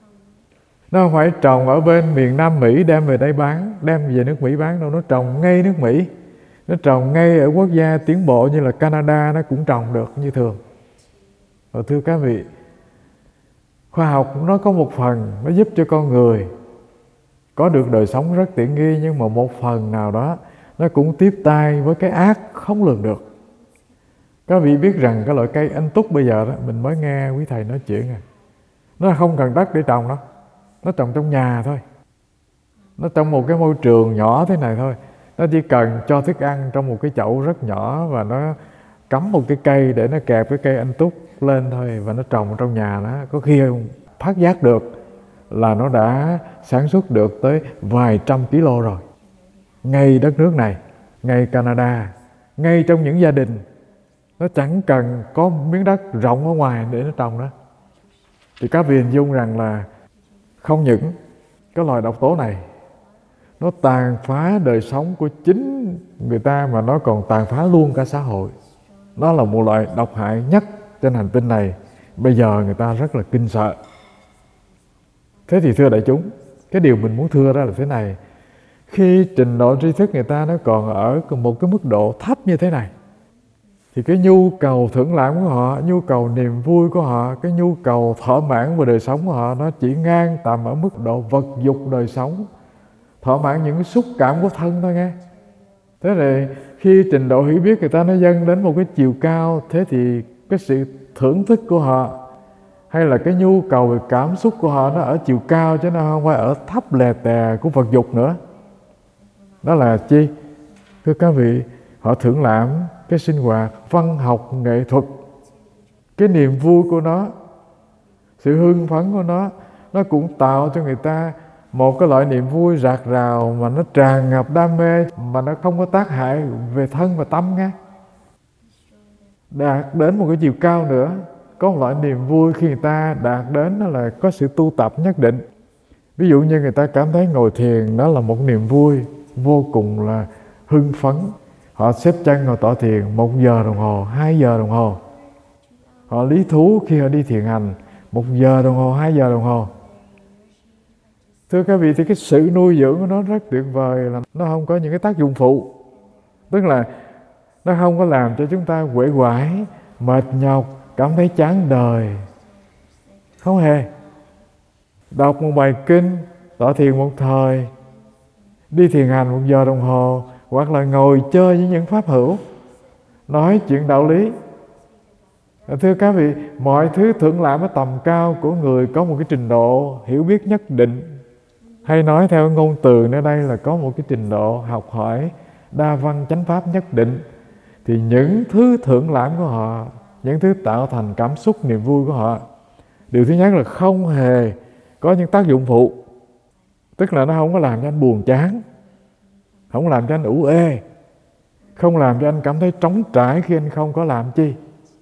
Nó không phải trồng ở bên miền Nam Mỹ đem về đây bán, đem về nước Mỹ bán đâu, nó trồng ngay nước Mỹ. Nó trồng ngay ở quốc gia tiến bộ như là Canada, nó cũng trồng được như thường. Và thưa các vị, khoa học nó có một phần nó giúp cho con người có được đời sống rất tiện nghi, nhưng mà một phần nào đó nó cũng tiếp tay với cái ác không lường được. Các vị biết rằng cái loại cây anh túc bây giờ đó, mình mới nghe quý thầy nói chuyện à, nó không cần đất để trồng đâu, nó trồng trong nhà thôi, nó trong một cái môi trường nhỏ thế này thôi. Nó chỉ cần cho thức ăn trong một cái chậu rất nhỏ và nó cắm một cái cây để nó kẹp cái cây anh túc lên thôi, và nó trồng trong nhà nó. Có khi phát giác được là nó đã sản xuất được tới vài trăm kg rồi. Ngay đất nước này, ngay Canada, ngay trong những gia đình, nó chẳng cần có miếng đất rộng ở ngoài để nó trồng đó. Thì các vị hình dung rằng là không những cái loài độc tố này nó tàn phá đời sống của chính người ta, mà nó còn tàn phá luôn cả xã hội. Nó là một loại độc hại nhất trên hành tinh này. Bây giờ người ta rất là kinh sợ. Thế thì thưa đại chúng, cái điều mình muốn thưa ra là thế này. Khi trình độ tri thức người ta nó còn ở một cái mức độ thấp như thế này, thì cái nhu cầu thưởng lãm của họ, nhu cầu niềm vui của họ, cái nhu cầu thỏa mãn về đời sống của họ, nó chỉ ngang tầm ở mức độ vật dục đời sống, thỏa mãn những cái xúc cảm của thân thôi nghe. Thế rồi khi trình độ hiểu biết người ta nó dâng đến một cái chiều cao, thế thì cái sự thưởng thức của họ hay là cái nhu cầu về cảm xúc của họ nó ở chiều cao, chứ nó không phải ở thấp lè tè của vật dục nữa. Đó là chi? Thưa các vị, họ thưởng lãm cái sinh hoạt văn học nghệ thuật, cái niềm vui của nó, sự hưng phấn của nó, nó cũng tạo cho người ta một cái loại niềm vui rạc rào mà nó tràn ngập đam mê, mà nó không có tác hại về thân và tâm nghe. Đạt đến một cái chiều cao nữa, có một loại niềm vui khi người ta đạt đến đó là có sự tu tập nhất định. Ví dụ như người ta cảm thấy ngồi thiền đó là một niềm vui vô cùng là hưng phấn. Họ xếp chân ngồi tọa thiền một giờ đồng hồ, hai giờ đồng hồ. Họ lý thú khi họ đi thiền hành một giờ đồng hồ, hai giờ đồng hồ. Thưa các vị, thì cái sự nuôi dưỡng của nó rất tuyệt vời, là nó không có những cái tác dụng phụ. Tức là nó không có làm cho chúng ta uể oải, mệt nhọc, cảm thấy chán đời. Không hề. Đọc một bài kinh, tọa thiền một thời, đi thiền hành một giờ đồng hồ, hoặc là ngồi chơi với những pháp hữu, nói chuyện đạo lý. Thưa các vị, mọi thứ thưởng lãm ở tầm cao của người có một cái trình độ hiểu biết nhất định, hay nói theo ngôn từ nơi đây là có một cái trình độ học hỏi đa văn chánh pháp nhất định, thì những thứ thưởng lãm của họ, những thứ tạo thành cảm xúc niềm vui của họ, điều thứ nhất là không hề có những tác dụng phụ. Tức là nó không có làm cho anh buồn chán, không làm cho anh ủ ê, không làm cho anh cảm thấy trống trải khi anh không có làm chi.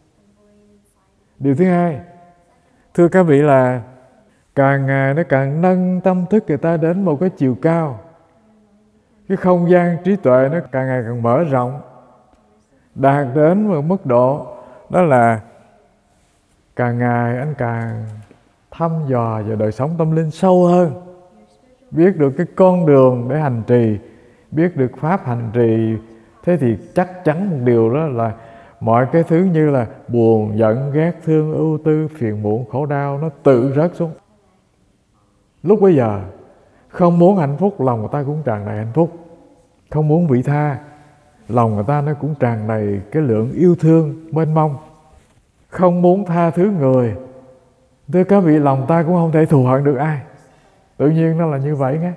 Điều thứ hai, thưa các vị, là càng ngày nó càng nâng tâm thức người ta đến một cái chiều cao. Cái không gian trí tuệ nó càng ngày càng mở rộng, đạt đến một mức độ đó là càng ngày anh càng thăm dò về đời sống tâm linh sâu hơn, biết được cái con đường để hành trì, biết được pháp hành trì. Thế thì chắc chắn một điều đó là mọi cái thứ như là buồn, giận, ghét, thương, ưu tư, phiền muộn, khổ đau nó tự rớt xuống. Lúc bây giờ không muốn hạnh phúc, lòng người ta cũng tràn đầy hạnh phúc. Không muốn vị tha, lòng người ta nó cũng tràn đầy cái lượng yêu thương mênh mông. Không muốn tha thứ người, thưa các vị, lòng ta cũng không thể thù hận được ai. Tự nhiên nó là như vậy nghe.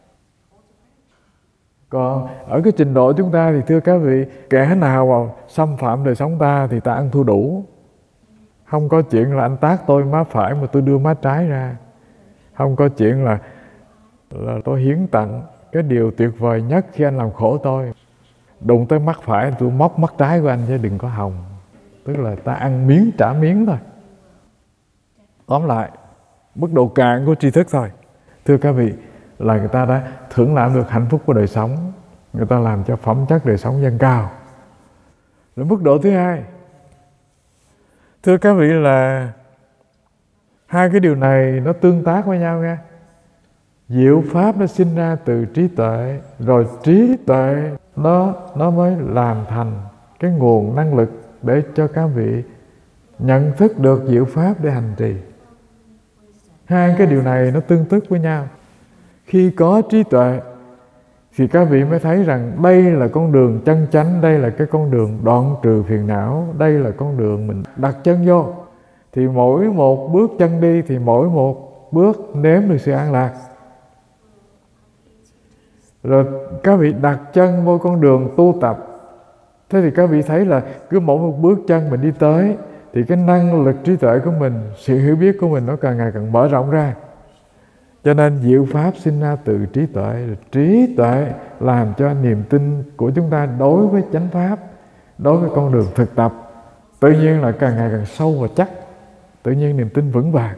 Còn ở cái trình độ chúng ta thì thưa các vị, kẻ nào vào xâm phạm đời sống ta thì ta ăn thua đủ. Không có chuyện là anh tát tôi má phải mà tôi đưa má trái ra. Không có chuyện là, là tôi hiến tặng cái điều tuyệt vời nhất khi anh làm khổ tôi. Đụng tới mắt phải tôi móc mắt trái của anh chứ đừng có hòng. Tức là ta ăn miếng trả miếng thôi. Tóm lại, mức độ cạn của tri thức thôi, thưa các vị, là người ta đã thưởng lãm được hạnh phúc của đời sống. Người ta làm cho phẩm chất đời sống dâng cao. Rồi mức độ thứ hai, thưa các vị, là hai cái điều này nó tương tác với nhau nha. Diệu pháp nó sinh ra từ trí tuệ, rồi trí tuệ nó nó mới làm thành cái nguồn năng lực để cho các vị nhận thức được diệu pháp để hành trì. Hai cái điều này nó tương tức với nhau. Khi có trí tuệ thì các vị mới thấy rằng đây là con đường chân chánh, đây là cái con đường đoạn trừ phiền não, đây là con đường mình đặt chân vô. Thì mỗi một bước chân đi thì mỗi một bước nếm được sự an lạc. Rồi các vị đặt chân vô con đường tu tập. Thế thì các vị thấy là cứ mỗi một bước chân mình đi tới thì cái năng lực trí tuệ của mình, sự hiểu biết của mình nó càng ngày càng mở rộng ra. Cho nên diệu pháp sinh ra từ trí tuệ. Trí tuệ làm cho niềm tin của chúng ta đối với chánh pháp, đối với con đường thực tập, tự nhiên là càng ngày càng sâu và chắc. Tự nhiên niềm tin vững vàng.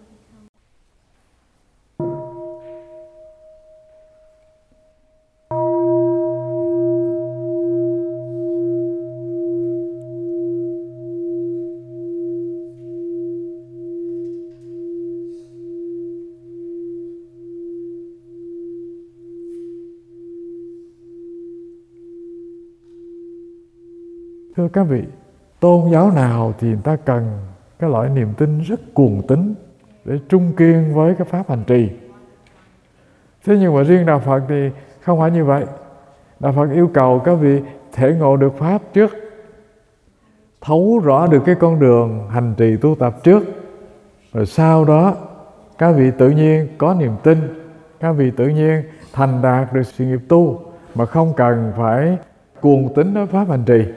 Thưa các vị, tôn giáo nào thì người ta cần cái loại niềm tin rất cuồng tín để trung kiên với cái pháp hành trì. Thế nhưng mà riêng Đạo Phật thì không phải như vậy. Đạo Phật yêu cầu các vị thể ngộ được pháp trước, thấu rõ được cái con đường hành trì tu tập trước, rồi sau đó các vị tự nhiên có niềm tin, các vị tự nhiên thành đạt được sự nghiệp tu mà không cần phải cuồng tín đối pháp hành trì.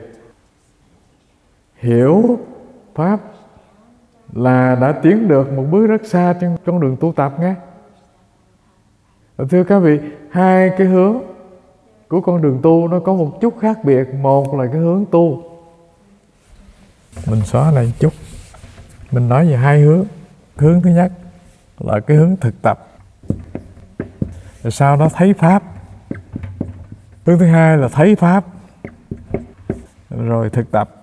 Hiểu pháp là đã tiến được một bước rất xa trên con đường tu tập nghe. Thưa các vị, hai cái hướng của con đường tu nó có một chút khác biệt. Một là cái hướng tu. Mình xóa lại một chút. Mình nói về hai hướng. Hướng thứ nhất là cái hướng thực tập, rồi sau đó thấy pháp. Hướng thứ hai là thấy pháp rồi thực tập.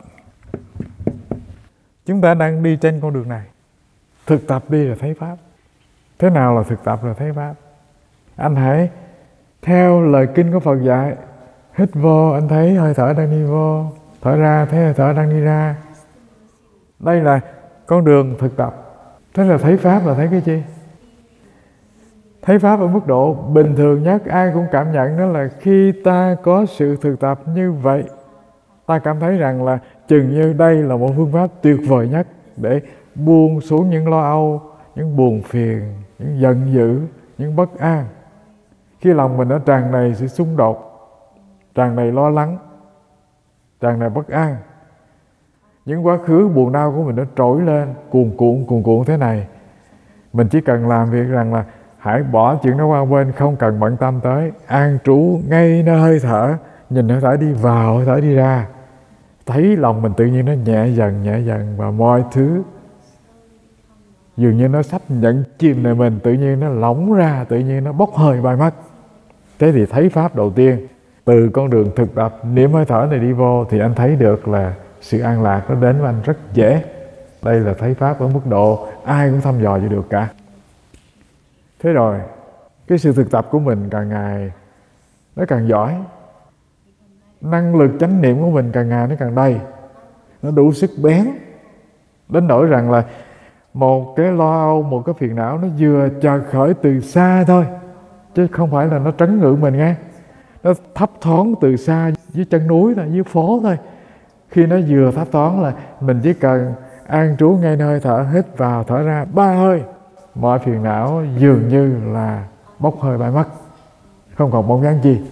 Chúng ta đang đi trên con đường này. Thực tập đi là thấy pháp. Thế nào là thực tập là thấy pháp? Anh hãy theo lời kinh của Phật dạy. Hít vô, anh thấy hơi thở đang đi vô. Thở ra, thấy hơi thở đang đi ra. Đây là con đường thực tập. Thế là thấy pháp là thấy cái gì? Thấy pháp ở mức độ bình thường nhất, ai cũng cảm nhận đó là khi ta có sự thực tập như vậy, ta cảm thấy rằng là chừng như đây là một phương pháp tuyệt vời nhất để buông xuống những lo âu, những buồn phiền, những giận dữ, những bất an. Khi lòng mình nó tràn đầy sự xung đột, tràn đầy lo lắng, tràn đầy bất an, những quá khứ buồn đau của mình nó trỗi lên cuồn cuộn cuồn cuộn thế này, mình chỉ cần làm việc rằng là hãy bỏ chuyện đó qua bên, không cần bận tâm tới, an trú ngay nơi hơi thở, nhìn hơi thở đi vào, hơi thở đi ra, thấy lòng mình tự nhiên nó nhẹ dần nhẹ dần, và mọi thứ dường như nó sắp nhận chìm đời mình, tự nhiên nó lỏng ra, tự nhiên nó bốc hơi bay mất. Thế thì thấy pháp đầu tiên từ con đường thực tập niệm hơi thở này đi vô thì anh thấy được là sự an lạc nó đến với anh rất dễ. Đây là thấy pháp ở mức độ ai cũng thăm dò cho được cả. Thế rồi cái sự thực tập của mình càng ngày nó càng giỏi, năng lực chánh niệm của mình càng ngày nó càng đầy, nó đủ sức bén, đến nỗi rằng là một cái lo âu, một cái phiền não nó vừa chợt khởi từ xa thôi, chứ không phải là nó trấn ngự mình nghe. Nó thấp thoáng từ xa dưới chân núi thôi, dưới phố thôi. Khi nó vừa thấp thoáng là mình chỉ cần an trú ngay nơi thở, hít vào thở ra ba hơi, mọi phiền não dường như là bốc hơi bay mất, không còn bóng dáng chi.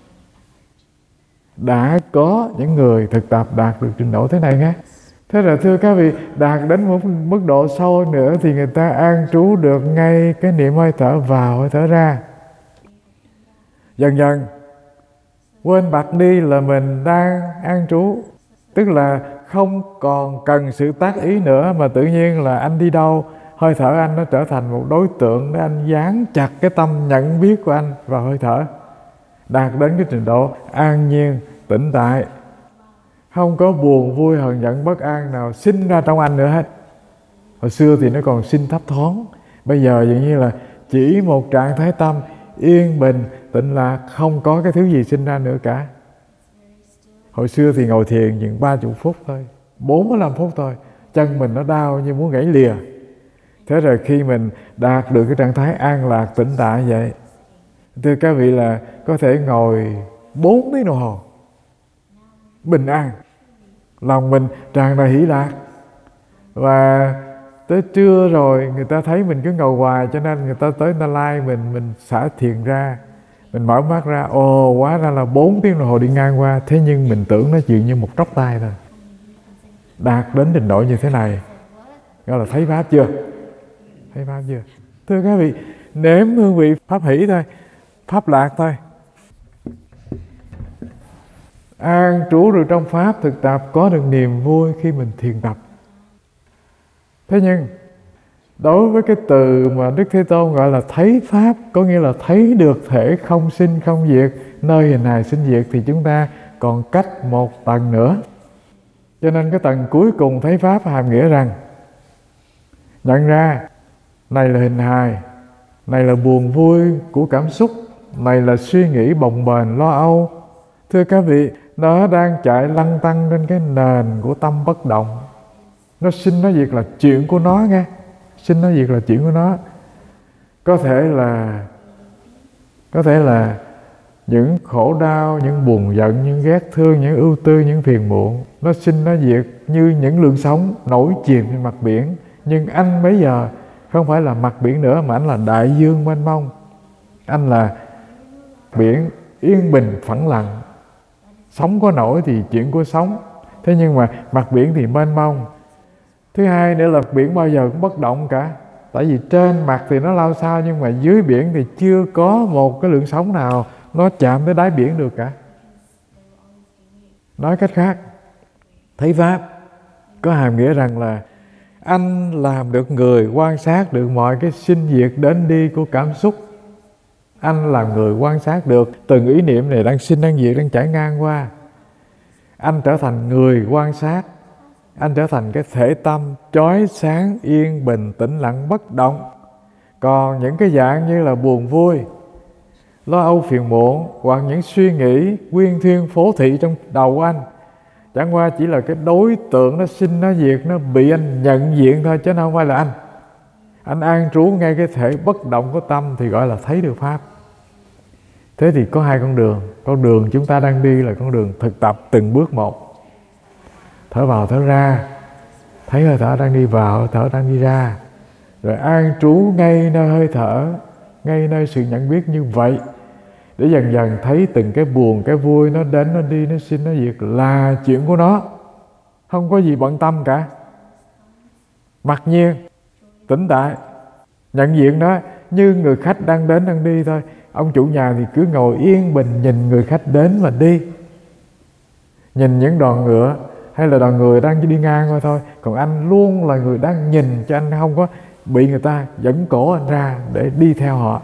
Đã có những người thực tập đạt được trình độ thế này nghe. Thế là thưa các vị, đạt đến một mức độ sâu nữa thì người ta an trú được ngay cái niệm hơi thở vào hơi thở ra. Dần dần quên bặt đi là mình đang an trú, tức là không còn cần sự tác ý nữa, mà tự nhiên là anh đi đâu, hơi thở anh nó trở thành một đối tượng để anh dán chặt cái tâm nhận biết của anh vào hơi thở. Đạt đến cái trình độ an nhiên, tĩnh tại, không có buồn vui hờn giận bất an nào sinh ra trong anh nữa hết. Hồi xưa thì nó còn sinh thấp thoáng, bây giờ dường như là chỉ một trạng thái tâm yên bình, tịnh lạc, không có cái thứ gì sinh ra nữa cả. Hồi xưa thì ngồi thiền chừng ba mươi phút thôi, bốn mươi lăm phút thôi, chân mình nó đau như muốn gãy lìa. Thế rồi khi mình đạt được cái trạng thái an lạc tĩnh tại vậy, thưa các vị là có thể ngồi bốn tiếng đồng hồ bình an, lòng mình tràn đầy hỷ lạc. Và tới trưa rồi người ta thấy mình cứ ngồi hoài, cho nên người ta tới người ta lai mình, mình xả thiền ra, mình mở mắt ra, ồ hóa ra là bốn tiếng đồng hồ đi ngang qua. Thế nhưng mình tưởng nó dường như một tróc tay thôi. Đạt đến trình độ như thế này gọi là thấy pháp chưa? Thấy pháp chưa? Thưa các vị, nếm hương vị pháp hỷ thôi, pháp lạc thôi, an trú được trong pháp thực tập, có được niềm vui khi mình thiền tập. Thế nhưng đối với cái từ mà Đức Thế Tôn gọi là thấy pháp, có nghĩa là thấy được thể không sinh không diệt, nơi hình hài sinh diệt, thì chúng ta còn cách một tầng nữa. Cho nên cái tầng cuối cùng thấy pháp hàm nghĩa rằng nhận ra này là hình hài, này là buồn vui của cảm xúc, này là suy nghĩ bồng bềnh lo âu. Thưa các vị, nó đang chạy lăn tăn trên cái nền của tâm bất động. Nó sinh nó diệt là chuyện của nó nghe. Sinh nó diệt là chuyện của nó. Có thể là Có thể là những khổ đau, những buồn giận, những ghét thương, những ưu tư, những phiền muộn, nó sinh nó diệt như những lượng sóng nổi chìm trên mặt biển. Nhưng anh bây giờ không phải là mặt biển nữa, mà anh là đại dương mênh mông. Anh là biển yên bình phẳng lặng. Sóng có nổi thì chuyện của sóng, thế nhưng mà mặt biển thì mênh mông. Thứ hai nữa là biển bao giờ cũng bất động cả. Tại vì trên mặt thì nó lao sao, nhưng mà dưới biển thì chưa có một cái lượng sóng nào nó chạm tới đáy biển được cả. Nói cách khác, thấy pháp có hàm nghĩa rằng là anh làm được người quan sát được mọi cái sinh diệt đến đi của cảm xúc. Anh làm người quan sát được từng ý niệm này đang sinh, đang diệt, đang chảy ngang qua. Anh trở thành người quan sát. Anh trở thành cái thể tâm chói sáng, yên bình, tĩnh lặng, bất động. Còn những cái dạng như là buồn vui, lo âu phiền muộn, hoặc những suy nghĩ quyên thuyên phố thị trong đầu của anh, chẳng qua chỉ là cái đối tượng nó sinh nó diệt, nó bị anh nhận diện thôi, chứ nó không phải là anh. Anh an trú ngay cái thể bất động của tâm thì gọi là thấy được pháp. Thế thì có hai con đường. Con đường chúng ta đang đi là con đường thực tập từng bước một. Thở vào thở ra, thấy hơi thở đang đi vào, hơi thở đang đi ra, rồi an trú ngay nơi hơi thở, ngay nơi sự nhận biết như vậy, để dần dần thấy từng cái buồn, cái vui nó đến, nó đi, nó sinh, nó diệt là chuyện của nó, không có gì bận tâm cả. Mặc nhiên, tĩnh tại, nhận diện nó như người khách đang đến, đang đi thôi. Ông chủ nhà thì cứ ngồi yên bình nhìn người khách đến và đi, nhìn những đoàn ngựa hay là đoàn người đang đi ngang qua thôi. Còn anh luôn là người đang nhìn, cho anh không có bị người ta dẫn cổ anh ra để đi theo họ.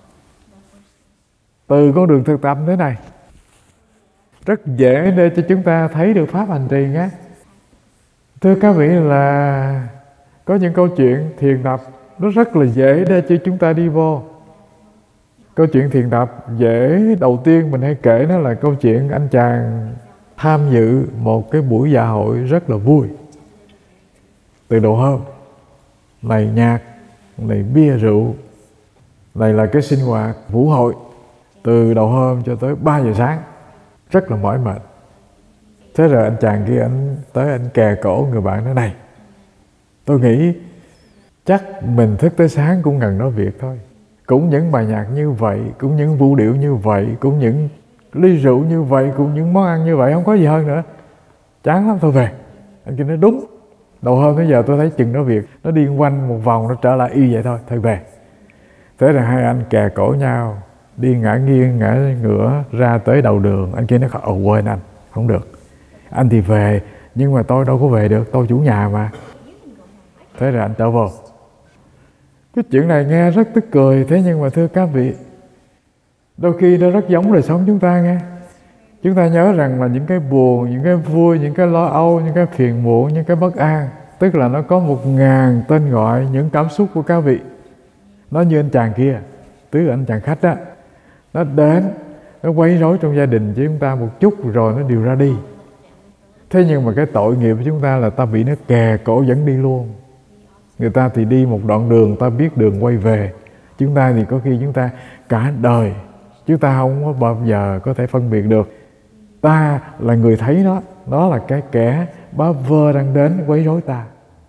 Từ con đường thực tập thế này rất dễ để cho chúng ta thấy được pháp hành trì nhé. Thưa các vị, là có những câu chuyện thiền tập nó rất là dễ để cho chúng ta đi vô. Câu chuyện thiền tập dễ đầu tiên mình hay kể nó là câu chuyện anh chàng tham dự một cái buổi dạ hội rất là vui. Từ đầu hôm, này nhạc, này bia rượu, này là cái sinh hoạt vũ hội, từ đầu hôm cho tới ba giờ sáng, rất là mỏi mệt. Thế rồi anh chàng kia anh tới anh kè cổ người bạn nói, này, tôi nghĩ chắc mình thức tới sáng cũng cần nói việc thôi. Cũng những bài nhạc như vậy, cũng những vũ điệu như vậy, cũng những ly rượu như vậy, cũng những món ăn như vậy, không có gì hơn nữa. Chán lắm, thôi về. Anh kia nói đúng. Đầu hôm tới giờ tôi thấy chừng nói việc, nó đi quanh một vòng, nó trở lại y vậy thôi, thôi về. Thế là hai anh kè cổ nhau, đi ngã nghiêng, ngã ngửa ra tới đầu đường. Anh kia nói, ồ quên anh, không được. Anh thì về, nhưng mà tôi đâu có về được, tôi chủ nhà mà. Thế rồi anh trở vô. Cái chuyện này nghe rất tức cười, thế nhưng mà thưa các vị, đôi khi nó rất giống đời sống chúng ta nghe. Chúng ta nhớ rằng là những cái buồn, những cái vui, những cái lo âu, những cái phiền muộn, những cái bất an, tức là nó có một ngàn tên gọi những cảm xúc của các vị. Nó như anh chàng kia, tức là anh chàng khách đó, nó đến, nó quấy rối trong gia đình với chúng ta một chút rồi nó điều ra đi. Thế nhưng mà cái tội nghiệp của chúng ta là ta bị nó kè cổ dẫn đi luôn. Người ta thì đi một đoạn đường, ta biết đường quay về. Chúng ta thì có khi chúng ta cả đời chúng ta không có bao giờ có thể phân biệt được. Ta là người thấy nó, đó là cái kẻ bá vơ đang đến quấy rối ta.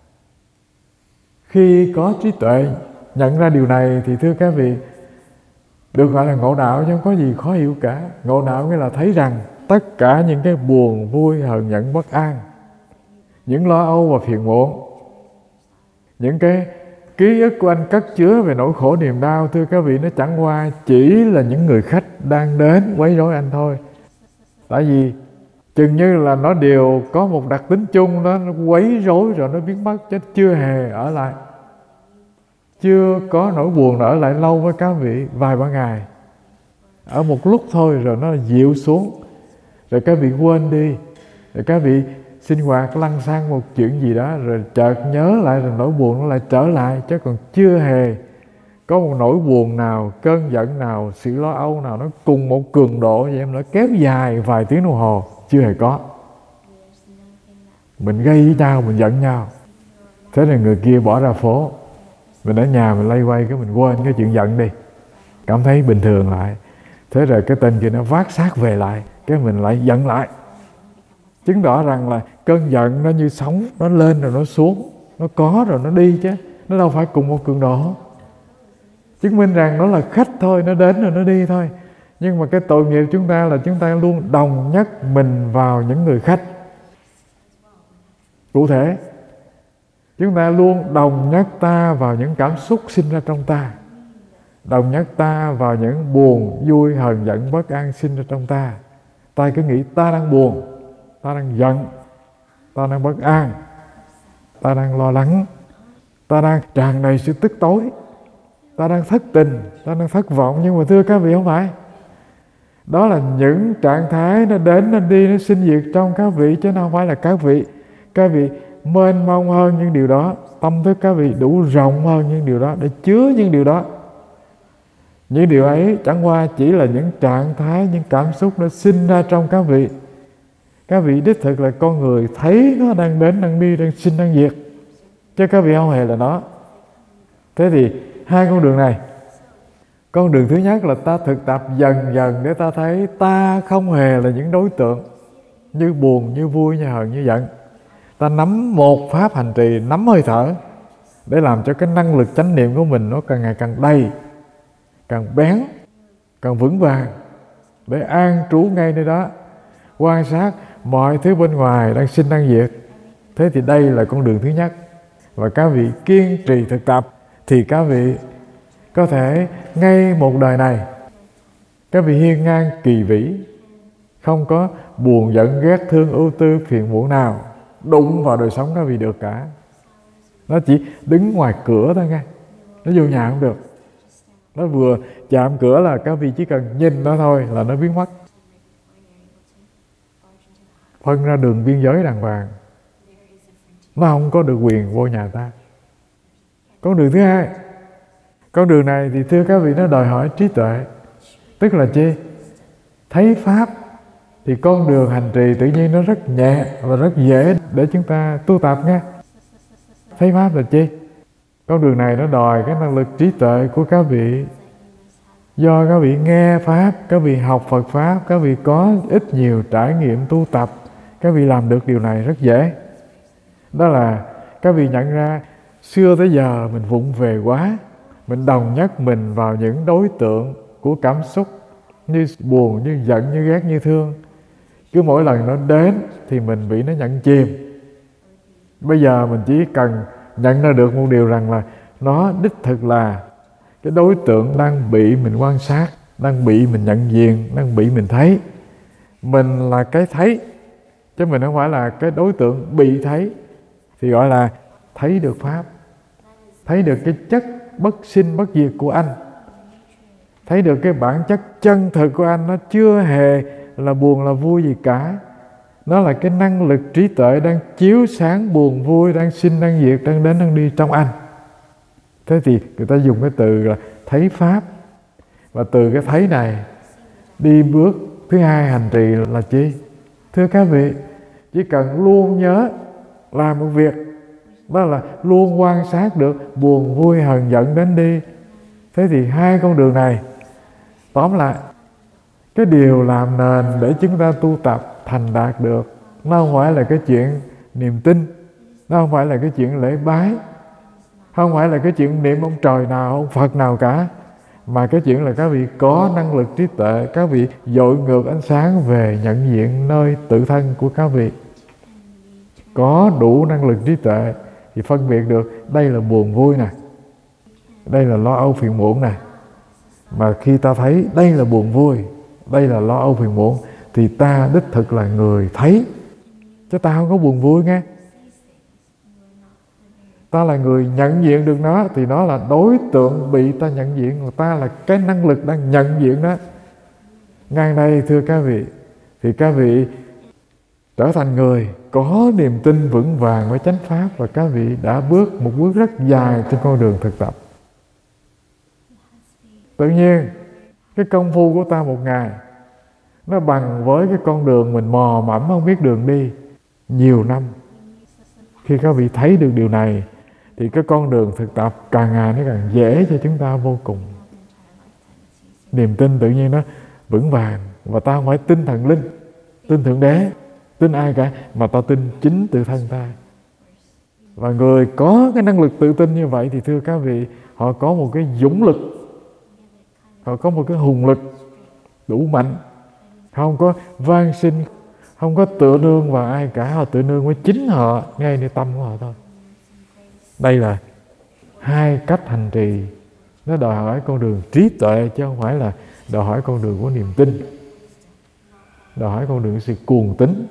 Khi có trí tuệ nhận ra điều này thì thưa các vị, được gọi là ngộ đạo chứ không có gì khó hiểu cả. Ngộ đạo nghĩa là thấy rằng tất cả những cái buồn, vui, hờn giận, bất an, những lo âu và phiền muộn, những cái ký ức của anh cất chứa về nỗi khổ niềm đau, thưa các vị, nó chẳng qua chỉ là những người khách đang đến quấy rối anh thôi. Tại vì chừng như là nó đều có một đặc tính chung đó, nó quấy rối rồi nó biến mất, chứ chưa hề ở lại. Chưa có nỗi buồn nó ở lại lâu với các vị vài ba ngày. Ở một lúc thôi rồi nó dịu xuống, rồi các vị quên đi, rồi các vị sinh hoạt lăn sang một chuyện gì đó, rồi chợt nhớ lại rồi nỗi buồn nó lại trở lại, chứ còn chưa hề có một nỗi buồn nào, cơn giận nào, sự lo âu nào nó cùng một cường độ vậy em, nó kéo dài vài tiếng đồng hồ, chưa hề có. Mình gây với nhau, mình giận nhau, thế là người kia bỏ ra phố, mình ở nhà mình lay quay cái mình quên cái chuyện giận đi, cảm thấy bình thường lại. Thế rồi cái tên kia nó vác xác về lại, cái mình lại giận lại. Chứng tỏ rằng là cơn giận nó như sóng, nó lên rồi nó xuống, nó có rồi nó đi, chứ nó đâu phải cùng một cường độ. Chứng minh rằng nó là khách thôi, nó đến rồi nó đi thôi. Nhưng mà cái tội nghiệp chúng ta là chúng ta luôn đồng nhất mình vào những người khách. Cụ thể, chúng ta luôn đồng nhất ta vào những cảm xúc sinh ra trong ta, đồng nhất ta vào những buồn, vui, hờn giận, bất an sinh ra trong ta. Ta cứ nghĩ ta đang buồn, ta đang giận, ta đang bất an, ta đang lo lắng, ta đang tràn đầy sự tức tối, ta đang thất tình, ta đang thất vọng. Nhưng mà thưa các vị, không phải. Đó là những trạng thái nó đến, nó đi, nó sinh diệt trong các vị, chứ nó không phải là các vị. Các vị mênh mông hơn những điều đó, tâm thức các vị đủ rộng hơn những điều đó để chứa những điều đó. Những điều ấy chẳng qua chỉ là những trạng thái, những cảm xúc nó sinh ra trong các vị. Các vị đích thực là con người thấy nó đang đến, đang đi, đang sinh, đang diệt, chứ các vị không hề là nó. Thế thì hai con đường này, con đường thứ nhất là ta thực tập dần dần để ta thấy ta không hề là những đối tượng như buồn, như vui, như hờn, như giận. Ta nắm một pháp hành trì, nắm hơi thở, để làm cho cái năng lực chánh niệm của mình nó càng ngày càng đầy, càng bén, càng vững vàng, để an trú ngay nơi đó, quan sát mọi thứ bên ngoài đang sinh đang diệt. Thế thì đây là con đường thứ nhất. Và các vị kiên trì thực tập thì các vị có thể ngay một đời này, các vị hiên ngang kỳ vĩ, không có buồn giận ghét thương ưu tư phiền muộn nào đụng vào đời sống các vị được cả. Nó chỉ đứng ngoài cửa thôi nghe, nó vô nhà không được. Nó vừa chạm cửa là các vị chỉ cần nhìn nó thôi là nó biến mất. Phân ra đường biên giới đàng hoàng, nó không có được quyền vô nhà ta. Con đường thứ hai, con đường này thì thưa các vị, nó đòi hỏi trí tuệ. Tức là chi? Thấy pháp thì con đường hành trì tự nhiên nó rất nhẹ và rất dễ để chúng ta tu tập nghe. Thấy pháp là chi? Con đường này nó đòi cái năng lực trí tuệ của các vị. Do các vị nghe pháp, các vị học Phật pháp, các vị có ít nhiều trải nghiệm tu tập, các vị làm được điều này rất dễ. Đó là các vị nhận ra xưa tới giờ mình vụng về quá, mình đồng nhất mình vào những đối tượng của cảm xúc như buồn, như giận, như ghét, như thương. Cứ mỗi lần nó đến thì mình bị nó nhận chìm. Bây giờ mình chỉ cần nhận ra được một điều rằng là nó đích thực là cái đối tượng đang bị mình quan sát, đang bị mình nhận diện, đang bị mình thấy. Mình là cái thấy, chứ mình không phải là cái đối tượng bị thấy. Thì gọi là thấy được Pháp, thấy được cái chất bất sinh bất diệt của anh, thấy được cái bản chất chân thực của anh. Nó chưa hề là buồn là vui gì cả. Nó là cái năng lực trí tuệ đang chiếu sáng buồn vui, đang sinh, đang diệt, đang đến, đang đi trong anh. Thế thì người ta dùng cái từ là thấy Pháp. Và từ cái thấy này đi bước thứ hai hành trì là chi? Thưa các vị, chỉ cần luôn nhớ làm một việc, đó là luôn quan sát được buồn vui hờn giận đến đi. Thế thì hai con đường này, tóm lại, cái điều làm nền để chúng ta tu tập thành đạt được, nó không phải là cái chuyện niềm tin, nó không phải là cái chuyện lễ bái, không phải là cái chuyện niệm ông trời nào, ông Phật nào cả, mà cái chuyện là các vị có năng lực trí tuệ, các vị dội ngược ánh sáng về nhận diện nơi tự thân của các vị. Có đủ năng lực trí tuệ thì phân biệt được đây là buồn vui nè, đây là lo âu phiền muộn nè. Mà khi ta thấy đây là buồn vui, đây là lo âu phiền muộn, thì ta đích thực là người thấy, chứ ta không có buồn vui nghe. Ta là người nhận diện được nó, thì nó là đối tượng bị ta nhận diện, và ta là cái năng lực đang nhận diện đó. Ngang đây thưa các vị, thì các vị trở thành người có niềm tin vững vàng với chánh pháp, và các vị đã bước một bước rất dài trên con đường thực tập. Tự nhiên cái công phu của ta một ngày nó bằng với cái con đường mình mò mẫm không biết đường đi nhiều năm. Khi các vị thấy được điều này thì cái con đường thực tập càng ngày nó càng dễ cho chúng ta vô cùng. Niềm tin tự nhiên nó vững vàng, và ta không phải tin thần linh, tin thượng đế, tin ai cả, mà ta tin chính tự thân ta. Và người có cái năng lực tự tin như vậy thì thưa các vị, họ có một cái dũng lực, họ có một cái hùng lực đủ mạnh, không có van xin, không có tựa nương vào ai cả, họ tựa nương với chính họ, ngay nơi tâm của họ thôi. Đây là hai cách hành trì, nó đòi hỏi con đường trí tuệ, chứ không phải là đòi hỏi con đường của niềm tin, đòi hỏi con đường của sự cuồng tín.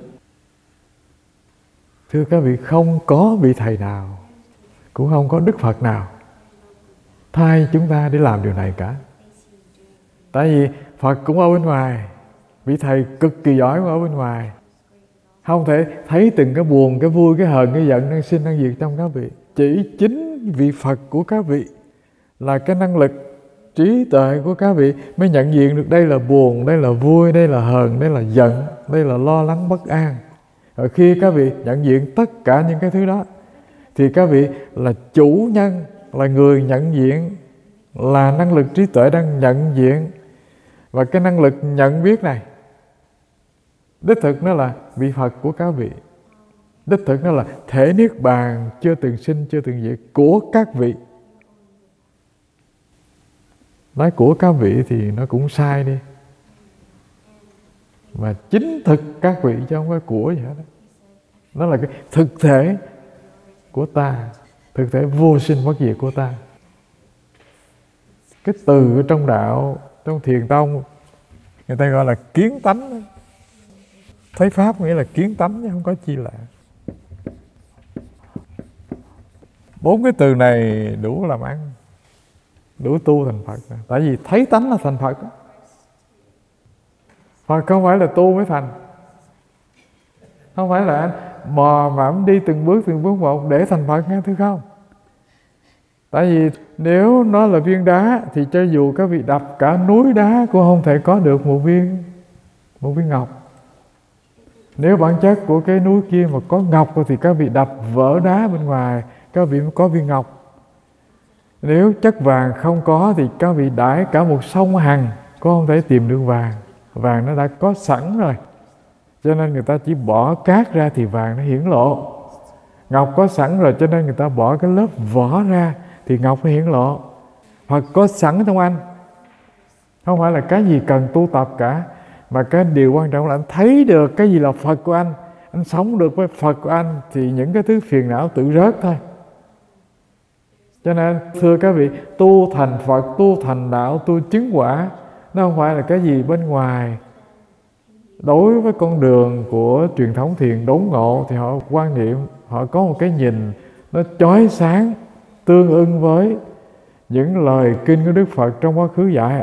Thưa các vị, không có vị thầy nào, cũng không có Đức Phật nào thay chúng ta để làm điều này cả. Tại vì Phật cũng ở bên ngoài, vị thầy cực kỳ giỏi cũng ở bên ngoài, không thể thấy từng cái buồn, cái vui, cái hờn, cái giận đang sinh, đang diệt trong các vị. Chỉ chính vị Phật của các vị là cái năng lực trí tuệ của các vị mới nhận diện được đây là buồn, đây là vui, đây là hờn, đây là giận, đây là lo lắng bất an. Ở khi các vị nhận diện tất cả những cái thứ đó thì các vị là chủ nhân, là người nhận diện, là năng lực trí tuệ đang nhận diện. Và cái năng lực nhận biết này đích thực nó là vị Phật của các vị, đích thực nó là thể niết bàn chưa từng sinh, chưa từng diệt của các vị. Nói của các vị thì nó cũng sai đi, mà chính thực các vị chứ không phải của gì hết. Nó là cái thực thể của ta, thực thể vô sinh bất diệt của ta. Cái từ ở trong đạo, trong thiền tông, người ta gọi là kiến tánh. Thấy pháp nghĩa là kiến tánh chứ không có chi lạ. Bốn cái từ này đủ làm ăn, đủ tu thành Phật. Tại vì thấy tánh là thành Phật. Phật không phải là tu mới thành, không phải là anh mò mẫm đi từng bước từng bước một để thành Phật nghe thưa không. Tại vì nếu nó là viên đá thì cho dù các vị đập cả núi đá cũng không thể có được một viên một viên ngọc. Nếu bản chất của cái núi kia mà có ngọc thì các vị đập vỡ đá bên ngoài, các vị mới có viên ngọc. Nếu chất vàng không có thì các vị đãi cả một sông Hằng cũng không thể tìm được vàng. Vàng nó đã có sẵn rồi, cho nên người ta chỉ bỏ cát ra thì vàng nó hiển lộ. Ngọc có sẵn rồi cho nên người ta bỏ cái lớp vỏ ra thì ngọc mới hiển lộ. Phật có sẵn trong anh, không phải là cái gì cần tu tập cả, mà cái điều quan trọng là anh thấy được cái gì là Phật của anh, anh sống được với Phật của anh thì những cái thứ phiền não tự rớt thôi. Cho nên thưa các vị, tu thành Phật, tu thành đạo, tu chứng quả, nó không phải là cái gì bên ngoài. Đối với con đường của truyền thống thiền đốn ngộ thì họ quan niệm, họ có một cái nhìn nó chói sáng, tương ưng với những lời kinh của Đức Phật trong quá khứ dạy.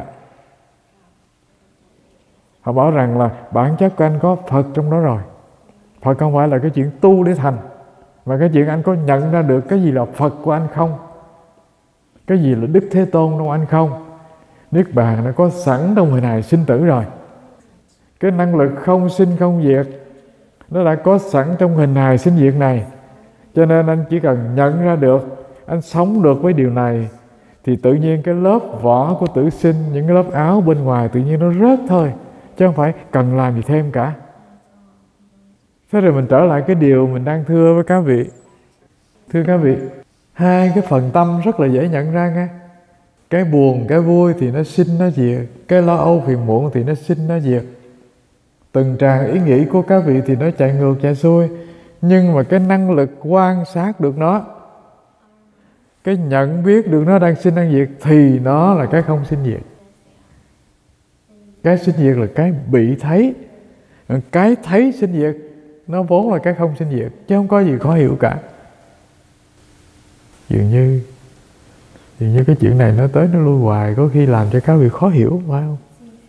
Họ bảo rằng là bản chất của anh có Phật trong đó rồi. Phật không phải là cái chuyện tu để thành, mà cái chuyện anh có nhận ra được cái gì là Phật của anh không, cái gì là Đức Thế Tôn trong anh không. Niết bàn nó có sẵn trong người này sinh tử rồi. Cái năng lực không sinh không diệt nó đã có sẵn trong hình hài sinh diệt này. Cho nên anh chỉ cần nhận ra được, anh sống được với điều này, thì tự nhiên cái lớp vỏ của tử sinh, những cái lớp áo bên ngoài tự nhiên nó rớt thôi, chứ không phải cần làm gì thêm cả. Thế rồi mình trở lại cái điều mình đang thưa với các vị. Thưa các vị, hai cái phần tâm rất là dễ nhận ra nghe. Cái buồn, cái vui thì nó sinh nó diệt, cái lo âu phiền muộn thì nó sinh nó diệt. Từng tràng ý nghĩ của các vị thì nó chạy ngược chạy xuôi, nhưng mà cái năng lực quan sát được nó, cái nhận biết được nó đang sinh đang diệt, thì nó là cái không sinh diệt. Cái sinh diệt là cái bị thấy, cái thấy sinh diệt nó vốn là cái không sinh diệt, chứ không có gì khó hiểu cả. Dường như Dường như cái chuyện này nó tới nó lui hoài, có khi làm cho các vị khó hiểu, phải không?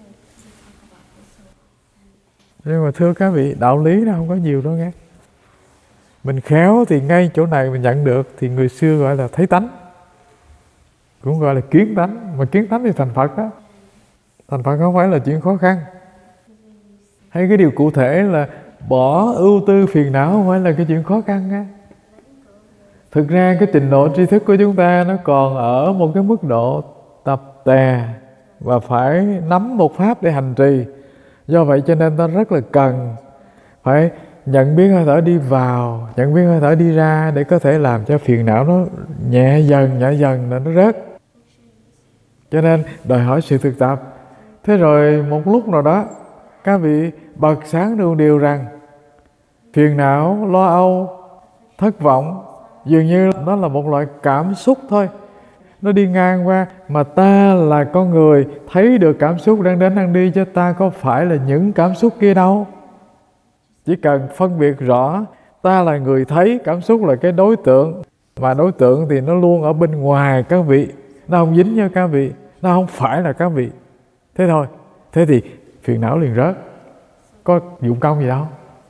Nhưng mà thưa các vị, đạo lý nó không có nhiều đâu nghe. Mình khéo thì ngay chỗ này mình nhận được, thì người xưa gọi là thấy tánh, cũng gọi là kiến tánh. Mà kiến tánh thì thành Phật đó. Thành Phật không phải là chuyện khó khăn. Hay cái điều cụ thể là bỏ ưu tư phiền não không phải là cái chuyện khó khăn á. Thực ra cái trình độ tri thức của chúng ta nó còn ở một cái mức độ tập tè, và phải nắm một pháp để hành trì. Do vậy cho nên ta rất là cần phải nhận biết hơi thở đi vào, nhận biết hơi thở đi ra, để có thể làm cho phiền não nó nhẹ dần, nhẹ dần là nó rớt. Cho nên đòi hỏi sự thực tập. Thế rồi một lúc nào đó các vị bật sáng được điều rằng phiền não, lo âu, thất vọng dường như nó là một loại cảm xúc thôi, nó đi ngang qua, mà ta là con người thấy được cảm xúc đang đến đang đi, chứ ta có phải là những cảm xúc kia đâu. Chỉ cần phân biệt rõ ta là người thấy, cảm xúc là cái đối tượng, mà đối tượng thì nó luôn ở bên ngoài các vị, nó không dính với các vị, nó không phải là các vị. Thế thôi, thế thì phiền não liền rớt. Có dụng công gì đâu.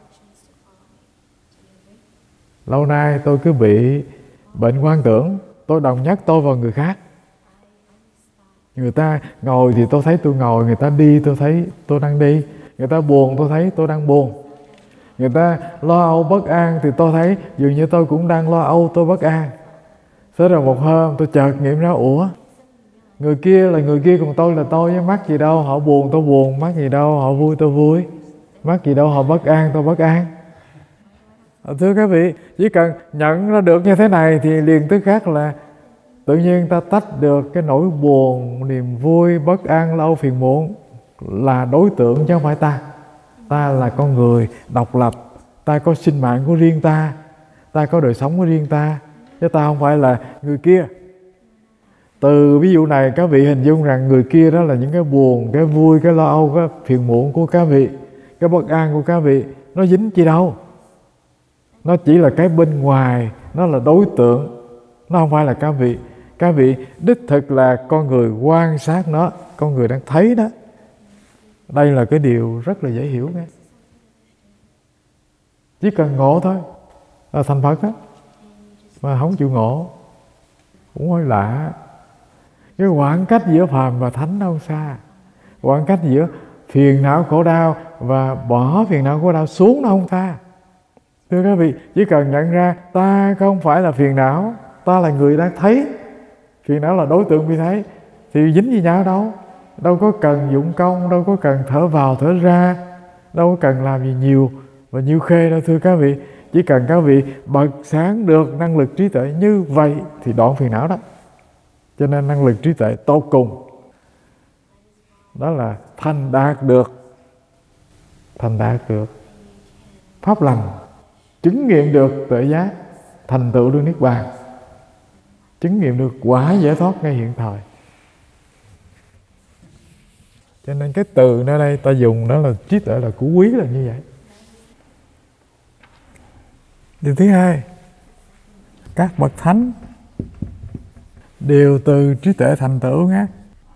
Lâu nay tôi cứ bị bệnh quan tưởng, tôi đồng nhất tôi vào người khác. Người ta ngồi thì tôi thấy tôi ngồi, người ta đi tôi thấy tôi đang đi, người ta buồn tôi thấy tôi đang buồn, người ta lo âu bất an thì tôi thấy dường như tôi cũng đang lo âu, tôi bất an. Thế rồi một hôm tôi chợt nghiệm ra, ủa, người kia là người kia còn tôi là tôi, với mắc gì đâu, họ buồn tôi buồn, mắc gì đâu, họ vui tôi vui, mắc gì đâu họ bất an tôi bất an. Thưa các vị, chỉ cần nhận ra được như thế này thì liền tức khắc là tự nhiên ta tách được cái nỗi buồn, niềm vui, bất an, lo âu, phiền muộn là đối tượng chứ không phải ta. Ta là con người độc lập, ta có sinh mạng của riêng ta, ta có đời sống của riêng ta, chứ ta không phải là người kia. Từ ví dụ này các vị hình dung rằng người kia đó là những cái buồn, cái vui, cái lo âu, cái phiền muộn của các vị, cái bất an của các vị, nó dính chi đâu. Nó chỉ là cái bên ngoài, nó là đối tượng, nó không phải là các vị. Các vị đích thực là con người quan sát nó, con người đang thấy đó. Đây là cái điều rất là dễ hiểu nghe. Chỉ cần ngộ thôi là thành Phật á. Mà không chịu ngộ cũng hơi lạ. Cái khoảng cách giữa phàm và thánh đâu xa. Khoảng cách giữa phiền não khổ đau và bỏ phiền não khổ đau xuống nó không xa. Thưa các vị, chỉ cần nhận ra ta không phải là phiền não, ta là người đang thấy, phiền não là đối tượng bị thấy, thì dính gì nhau đâu. Đâu có cần dụng công, đâu có cần thở vào thở ra, đâu có cần làm gì nhiều và nhiều khê đâu thưa các vị. Chỉ cần các vị bật sáng được năng lực trí tuệ như vậy thì đoạn phiền não đó. Cho nên năng lực trí tuệ tột cùng đó là thành đạt được thành đạt được pháp lành, chứng nghiệm được tuệ giác, thành tựu được niết bàn, chứng nghiệm được quả giải thoát ngay hiện thời. Cho nên cái từ nơi đây ta dùng đó là trí tuệ là của quý là như vậy. Điều thứ hai, các bậc thánh đều từ trí tuệ thành tựu nhé.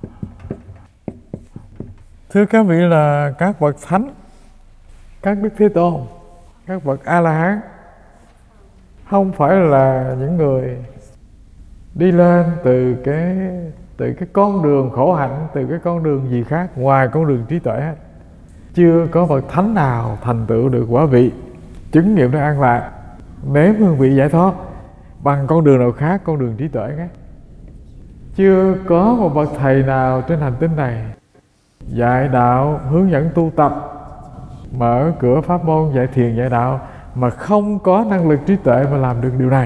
Thưa các vị là các bậc thánh, các đức Thế Tôn, các bậc A-la-hán không phải là những người đi lên từ cái từ cái con đường khổ hạnh, từ cái con đường gì khác ngoài con đường trí tuệ hết. Chưa có bậc thánh nào thành tựu được quả vị, chứng nghiệm được an lạc, nếm hương vị giải thoát bằng con đường nào khác, con đường trí tuệ khác. Chưa có một bậc thầy nào trên hành tinh này dạy đạo, hướng dẫn tu tập, mở cửa pháp môn dạy thiền dạy đạo mà không có năng lực trí tuệ mà làm được điều này.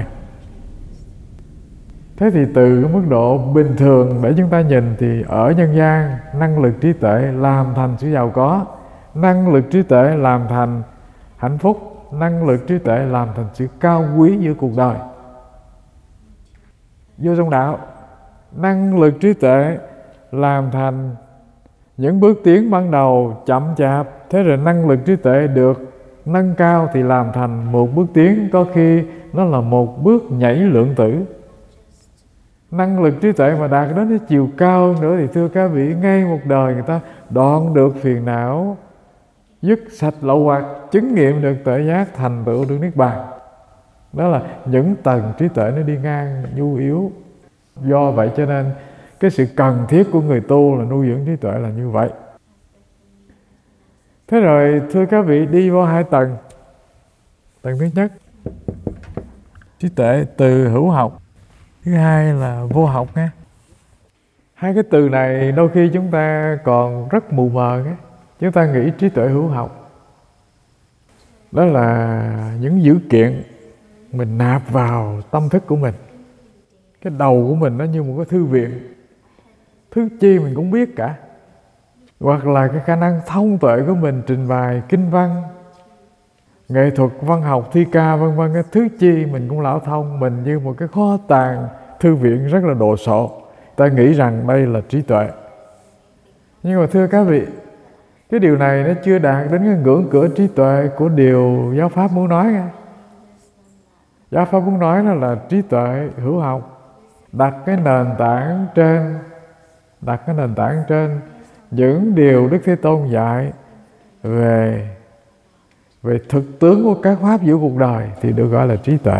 Thế thì từ cái mức độ bình thường để chúng ta nhìn thì ở nhân gian, năng lực trí tuệ làm thành sự giàu có, năng lực trí tuệ làm thành hạnh phúc, năng lực trí tuệ làm thành sự cao quý giữa cuộc đời. Vô trong đạo, năng lực trí tuệ làm thành những bước tiến ban đầu chậm chạp, thế rồi năng lực trí tuệ được nâng cao thì làm thành một bước tiến, có khi nó là một bước nhảy lượng tử. Năng lực trí tuệ mà đạt đến cái chiều cao hơn nữa thì thưa các vị, ngay một đời người ta đoạn được phiền não, dứt sạch lậu hoặc, chứng nghiệm được tuệ giác, thành tựu được niết bàn. Đó là những tầng trí tuệ nó đi ngang nhu yếu. Do vậy cho nên cái sự cần thiết của người tu là nuôi dưỡng trí tuệ là như vậy. Thế rồi thưa các vị, đi vào hai tầng. Tầng thứ nhất, trí tuệ từ hữu học. Thứ hai là vô học nghe. Hai cái từ này đôi khi chúng ta còn rất mù mờ nghe. Chúng ta nghĩ trí tuệ hữu học đó là những dữ kiện mình nạp vào tâm thức của mình. Cái đầu của mình nó như một cái thư viện, thứ chi mình cũng biết cả. Hoặc là cái khả năng thông tuệ của mình trình bày kinh văn, nghệ thuật, văn học, thi ca vân vân, cái thứ chi mình cũng lão thông. Mình như một cái kho tàng thư viện rất là đồ sộ. Ta nghĩ rằng đây là trí tuệ. Nhưng mà thưa các vị, cái điều này nó chưa đạt đến cái ngưỡng cửa trí tuệ của điều giáo pháp muốn nói nghe. Giáo pháp muốn nói đó là trí tuệ hữu học, đặt cái nền tảng trên đặt cái nền tảng trên những điều Đức Thế Tôn dạy về về thực tướng của các pháp giữa cuộc đời thì được gọi là trí tuệ.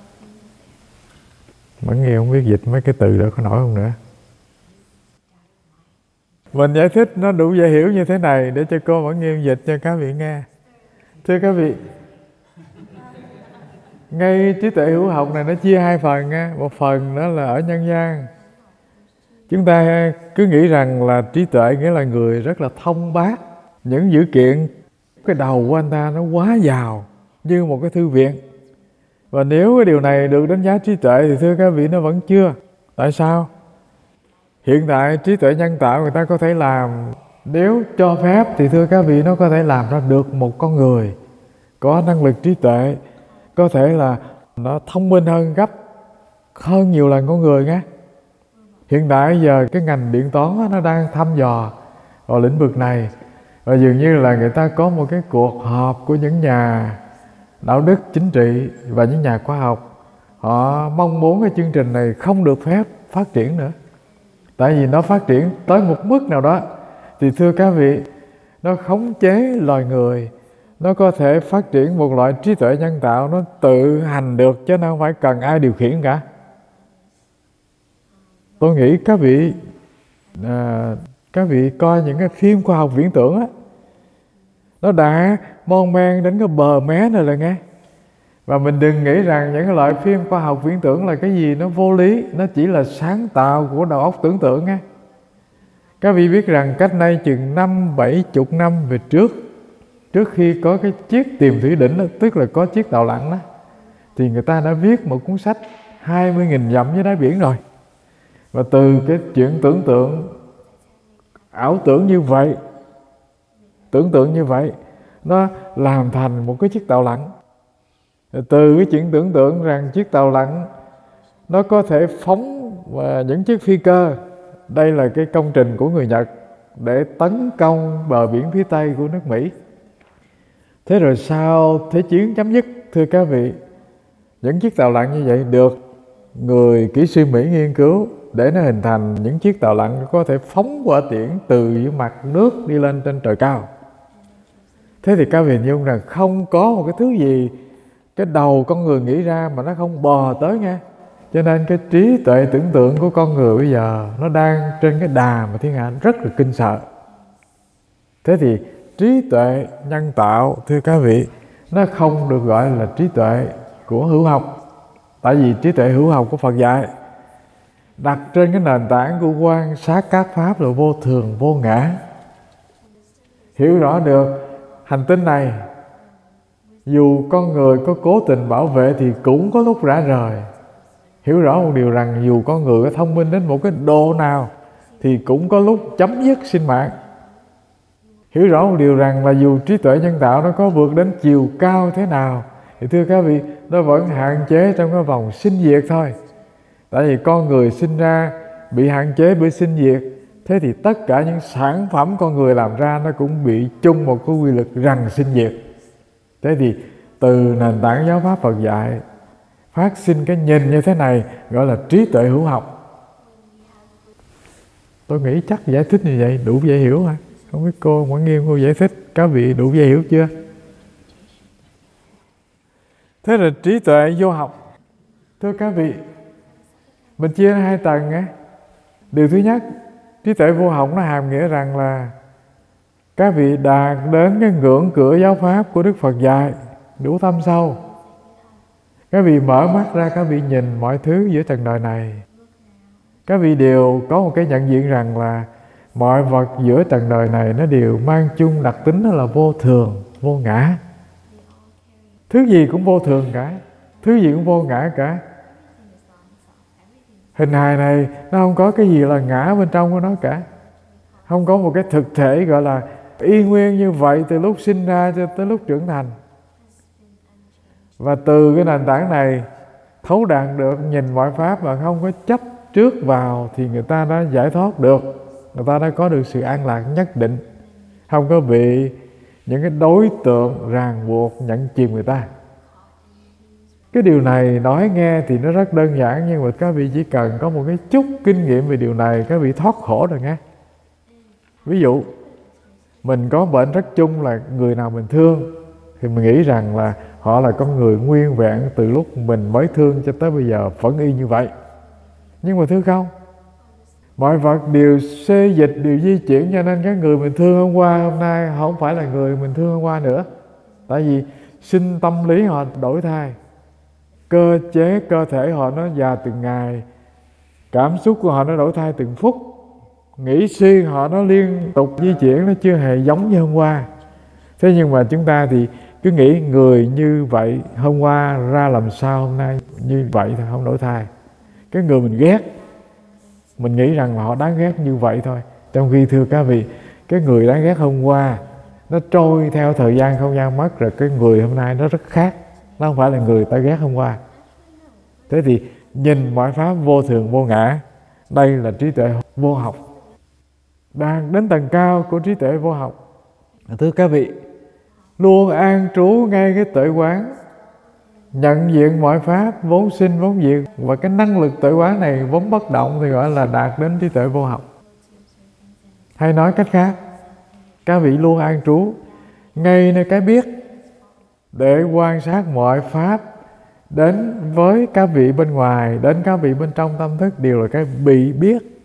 Vẫn nghe không biết dịch mấy cái từ đó có nổi không nữa. Mình giải thích nó đủ dễ hiểu như thế này để cho cô vẫn nghiêm dịch cho các vị nghe. Thưa các vị, ngay trí tuệ hữu học này nó chia hai phần nha. Một phần đó là ở nhân gian. Chúng ta cứ nghĩ rằng là trí tuệ nghĩa là người rất là thông bác. Những dữ kiện, cái đầu của anh ta nó quá giàu như một cái thư viện. Và nếu cái điều này được đánh giá trí tuệ thì thưa các vị nó vẫn chưa. Tại sao? Hiện tại trí tuệ nhân tạo người ta có thể làm, nếu cho phép thì thưa các vị nó có thể làm ra được một con người có năng lực trí tuệ, có thể là nó thông minh hơn gấp hơn nhiều lần con người nhé. Hiện tại giờ cái ngành điện toán nó đang thăm dò vào lĩnh vực này. Và dường như là người ta có một cái cuộc họp của những nhà đạo đức chính trị và những nhà khoa học. Họ mong muốn cái chương trình này không được phép phát triển nữa. Tại vì nó phát triển tới một mức nào đó thì thưa các vị, nó khống chế loài người, nó có thể phát triển một loại trí tuệ nhân tạo, nó tự hành được chứ nó không phải cần ai điều khiển cả. Tôi nghĩ các vị à, các vị coi những cái phim khoa học viễn tưởng á, nó đã mon men đến cái bờ mé này rồi nghe. Và mình đừng nghĩ rằng những cái loại phim khoa học viễn tưởng là cái gì nó vô lý, nó chỉ là sáng tạo của đầu óc tưởng tượng nghe. Các vị biết rằng cách nay chừng năm bảy chục năm về trước, trước khi có cái chiếc Tiềm Thủy Đỉnh đó, tức là có chiếc tàu lặn đó, thì người ta đã viết một cuốn sách hai mươi nghìn dặm dưới đáy biển rồi. Và từ cái chuyện tưởng tượng, ảo tưởng như vậy, tưởng tượng như vậy, nó làm thành một cái chiếc tàu lặn. Từ cái chuyện tưởng tượng rằng chiếc tàu lặn nó có thể phóng những chiếc phi cơ, đây là cái công trình của người Nhật để tấn công bờ biển phía Tây của nước Mỹ. Thế rồi sau Thế chiến chấm dứt, thưa các vị, những chiếc tàu lặn như vậy được người kỹ sư Mỹ nghiên cứu để nó hình thành những chiếc tàu lặn có thể phóng hỏa tiễn từ dưới mặt nước đi lên trên trời cao. Thế thì các vị hình dung rằng không có một cái thứ gì cái đầu con người nghĩ ra mà nó không bò tới nghe. Cho nên cái trí tuệ tưởng tượng của con người bây giờ nó đang trên cái đà mà thiên hạ rất là kinh sợ. Thế thì trí tuệ nhân tạo, thưa các vị, nó không được gọi là trí tuệ của hữu học. Tại vì trí tuệ hữu học của Phật dạy đặt trên cái nền tảng của quan sát các pháp là vô thường vô ngã. Hiểu rõ được hành tinh này, dù con người có cố tình bảo vệ thì cũng có lúc rã rời. Hiểu rõ một điều rằng dù con người có thông minh đến một cái độ nào thì cũng có lúc chấm dứt sinh mạng. Hiểu rõ một điều rằng là dù trí tuệ nhân tạo nó có vượt đến chiều cao thế nào thì thưa các vị, nó vẫn hạn chế trong cái vòng sinh diệt thôi. Tại vì con người sinh ra bị hạn chế bởi sinh diệt, thế thì tất cả những sản phẩm con người làm ra nó cũng bị chung một cái quy luật rằng sinh diệt. Thế thì từ nền tảng giáo pháp Phật dạy phát sinh cái nhìn như thế này gọi là trí tuệ hữu học. Tôi nghĩ chắc giải thích như vậy đủ dễ hiểu hả? Không biết cô Nguyễn Nghiêm cô giải thích các vị đủ dễ hiểu chưa? Thế là trí tuệ vô học. Thưa các vị, mình chia hai tầng á. Điều thứ nhất, trí tuệ vô học nó hàm nghĩa rằng là các vị đạt đến cái ngưỡng cửa giáo pháp của Đức Phật dạy đủ thâm sâu. Các vị mở mắt ra, các vị nhìn mọi thứ giữa trần đời này, các vị đều có một cái nhận diện rằng là mọi vật giữa trần đời này nó đều mang chung đặc tính đó là vô thường, vô ngã. Thứ gì cũng vô thường cả, thứ gì cũng vô ngã cả. Hình hài này nó không có cái gì là ngã bên trong của nó cả. Không có một cái thực thể gọi là y nguyên như vậy từ lúc sinh ra cho tới lúc trưởng thành. Và từ cái nền tảng này thấu đạt được nhìn mọi pháp mà không có chấp trước vào thì người ta đã giải thoát được. Người ta đã có được sự an lạc nhất định, không có bị những cái đối tượng ràng buộc nhận chìm người ta. Cái điều này nói nghe thì nó rất đơn giản, nhưng mà các vị chỉ cần có một cái chút kinh nghiệm về điều này, các vị thoát khổ rồi nghe. Ví dụ mình có bệnh rất chung là người nào mình thương thì mình nghĩ rằng là họ là con người nguyên vẹn từ lúc mình mới thương cho tới bây giờ vẫn y như vậy. Nhưng mà thưa không, mọi vật đều xê dịch, đều di chuyển, cho nên cái người mình thương hôm qua hôm nay không phải là người mình thương hôm qua nữa. Tại vì sinh tâm lý họ đổi thay, cơ chế cơ thể họ nó già từng ngày, cảm xúc của họ nó đổi thay từng phút, nghĩ suy họ nó liên tục di chuyển, nó chưa hề giống như hôm qua. Thế nhưng mà chúng ta thì cứ nghĩ người như vậy hôm qua ra làm sao hôm nay như vậy thôi, không đổi thay. Cái người mình ghét, mình nghĩ rằng họ đáng ghét như vậy thôi. Trong khi thưa các vị, cái người đáng ghét hôm qua nó trôi theo thời gian không gian mất rồi, cái người hôm nay nó rất khác. Nó không phải là người ta ghét hôm qua. Thế thì nhìn mọi pháp vô thường vô ngã, đây là trí tuệ vô học. Đạt đến tầng cao của trí tuệ vô học, thưa các vị, luôn an trú ngay cái tuệ quán, nhận diện mọi pháp vốn sinh vốn diệt, và cái năng lực tuệ quán này vốn bất động thì gọi là đạt đến trí tuệ vô học. Hay nói cách khác, các vị luôn an trú ngay nơi cái biết để quan sát mọi pháp đến với các vị bên ngoài, đến các vị bên trong tâm thức đều là cái bị biết,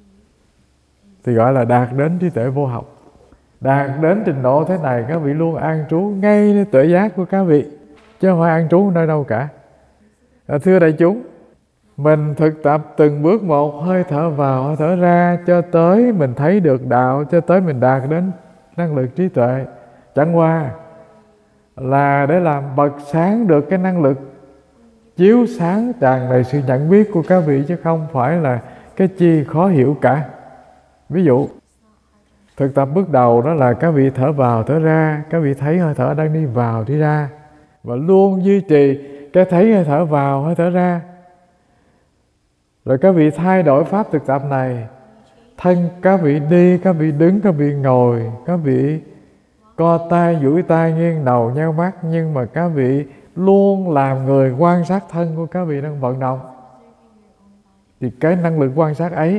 thì gọi là đạt đến trí tuệ vô học. Đạt đến trình độ thế này, các vị luôn an trú ngay nơi tuệ giác của các vị, chứ không phải an trú nơi đâu cả. À, thưa đại chúng, mình thực tập từng bước một, hơi thở vào hơi thở ra, cho tới mình thấy được đạo, cho tới mình đạt đến năng lực trí tuệ, chẳng qua là để làm bật sáng được cái năng lực chiếu sáng tràn đầy sự nhận biết của các vị, chứ không phải là cái chi khó hiểu cả. Ví dụ thực tập bước đầu đó là các vị thở vào thở ra, các vị thấy hơi thở đang đi vào đi ra, và luôn duy trì cái thấy hơi thở vào hơi thở ra. Rồi các vị thay đổi pháp thực tập này, thân các vị đi, các vị đứng, các vị ngồi, các vị co tay, duỗi tay, nghiêng đầu, nheo mắt, nhưng mà các vị luôn làm người quan sát thân của các vị đang vận động. Thì cái năng lực quan sát ấy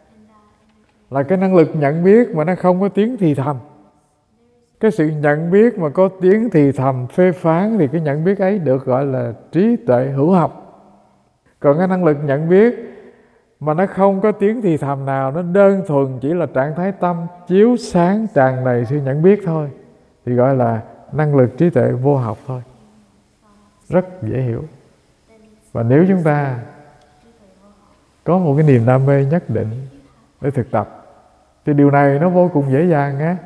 là cái năng lực nhận biết mà nó không có tiếng thì thầm. Cái sự nhận biết mà có tiếng thì thầm phê phán thì cái nhận biết ấy được gọi là trí tuệ hữu học. Còn cái năng lực nhận biết mà nó không có tiếng thì thầm nào, nó đơn thuần chỉ là trạng thái tâm chiếu sáng tràn đầy sự nhận biết thôi, thì gọi là năng lực trí tuệ vô học thôi. Rất dễ hiểu. Và nếu chúng ta có một cái niềm đam mê nhất định để thực tập thì điều này nó vô cùng dễ dàng á.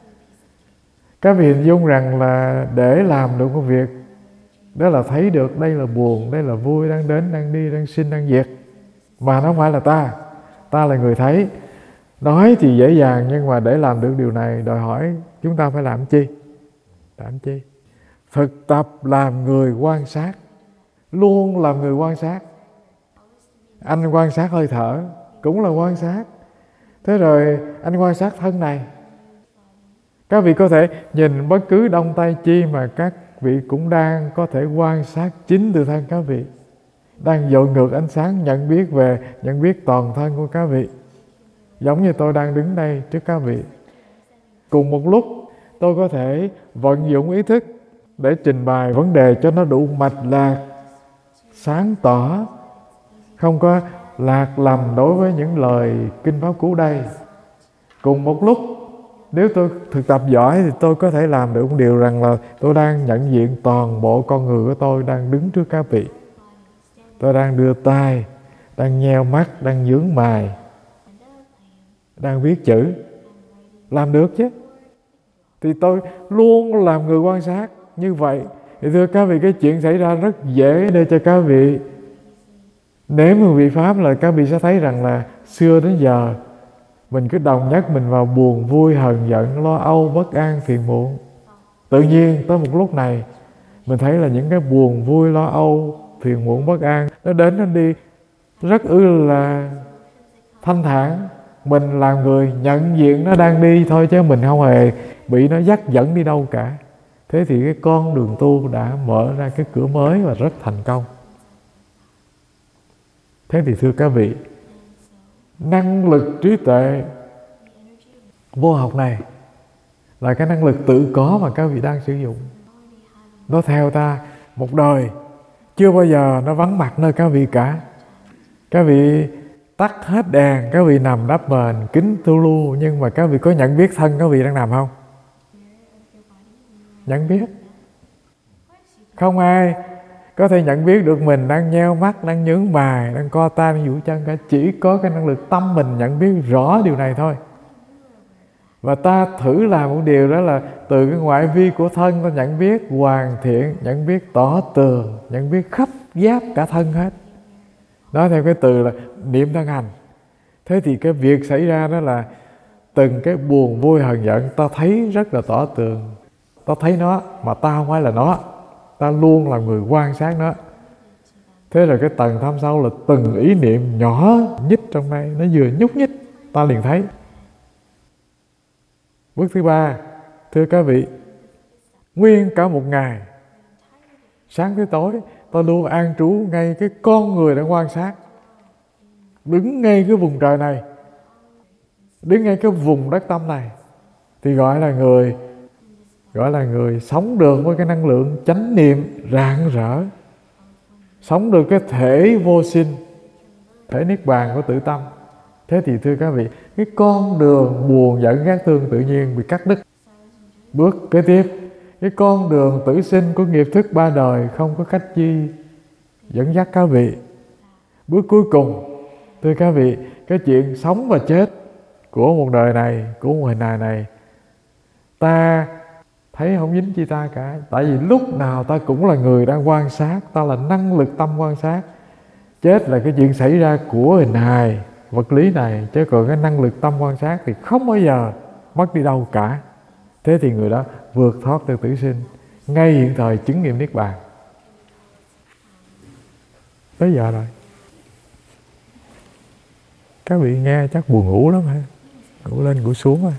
Các vị hình dung rằng là để làm được một việc, đó là thấy được đây là buồn, đây là vui, đang đến, đang đi, đang sinh, đang diệt, mà nó không phải là ta. Ta là người thấy. Nói thì dễ dàng, nhưng mà để làm được điều này đòi hỏi chúng ta phải làm chi? Làm chi? Thực tập làm người quan sát. Luôn làm người quan sát. Anh quan sát hơi thở cũng là quan sát. Thế rồi anh quan sát thân này. Các vị có thể nhìn bất cứ đông tay chi mà các vị cũng đang có thể quan sát chính từ thân các vị. Đang dội ngược ánh sáng nhận biết về nhận biết toàn thân của các vị. Giống như tôi đang đứng đây trước các vị. Cùng một lúc tôi có thể vận dụng ý thức để trình bày vấn đề cho nó đủ mạch lạc, sáng tỏ, không có lạc lầm đối với những lời kinh pháp cú đây. Cùng một lúc, nếu tôi thực tập giỏi thì tôi có thể làm được một điều rằng là tôi đang nhận diện toàn bộ con người của tôi đang đứng trước các vị. Tôi đang đưa tay, đang nheo mắt, đang nhướng mày, đang viết chữ. Làm được chứ. Thì tôi luôn làm người quan sát như vậy. Thì thưa các vị, cái chuyện xảy ra rất dễ để cho các vị nếm hương vị pháp, là các vị sẽ thấy rằng là xưa đến giờ mình cứ đồng nhất mình vào buồn, vui, hờn giận, lo âu, bất an, phiền muộn. Tự nhiên tới một lúc này mình thấy là những cái buồn, vui, lo âu, phiền muộn, bất an nó đến nó đi rất ư là thanh thản. Mình làm người nhận diện nó đang đi thôi, chứ mình không hề bị nó dắt dẫn đi đâu cả. Thế thì cái con đường tu đã mở ra cái cửa mới và rất thành công. Thế thì thưa các vị, năng lực trí tuệ vô học này là cái năng lực tự có mà các vị đang sử dụng. Nó theo ta một đời, chưa bao giờ nó vắng mặt nơi các vị cả. Các vị tắt hết đèn, các vị nằm đắp mền, kính tu lu, nhưng mà các vị có nhận biết thân các vị đang nằm không? Nhận biết. Không ai có thể nhận biết được mình đang nheo mắt, đang nhướng mày, đang co tay, đang duỗi chân cả. Chỉ có cái năng lực tâm mình nhận biết rõ điều này thôi. Và ta thử làm một điều, đó là từ cái ngoại vi của thân ta nhận biết hoàn thiện, nhận biết tỏ tường, nhận biết khắp giáp cả thân hết. Nói theo cái từ là niệm thân hành. Thế thì cái việc xảy ra đó là từng cái buồn, vui, hờn giận ta thấy rất là tỏ tường. Ta thấy nó mà ta không phải là nó. Ta luôn là người quan sát nó. Thế rồi cái tầng thâm sâu là từng ý niệm nhỏ nhích trong đây, nó vừa nhúc nhích ta liền thấy. Bước thứ ba, thưa các vị, nguyên cả một ngày, sáng tới tối, ta luôn an trú ngay cái con người đang quan sát. Đứng ngay cái vùng trời này, đứng ngay cái vùng đất tâm này, thì gọi là người Gọi là người sống được với cái năng lượng chánh niệm rạng rỡ, sống được cái thể vô sinh, thể niết bàn của tự tâm. Thế thì thưa các vị, cái con đường buồn giận ghét thương tự nhiên bị cắt đứt. Bước kế tiếp, cái con đường tử sinh của nghiệp thức ba đời không có cách chi dẫn dắt các vị. Bước cuối cùng, thưa các vị, cái chuyện sống và chết của một đời này, của một hình hài này, ta thấy không dính chi ta cả. Tại vì lúc nào ta cũng là người đang quan sát, ta là năng lực tâm quan sát. Chết là cái chuyện xảy ra của hình hài vật lý này, chứ còn cái năng lực tâm quan sát thì không bao giờ mất đi đâu cả. Thế thì người đó vượt thoát từ tử sinh, ngay hiện thời chứng nghiệm niết bàn. Tới giờ rồi. Các vị nghe chắc buồn ngủ lắm hả? Ngủ lên ngủ xuống rồi.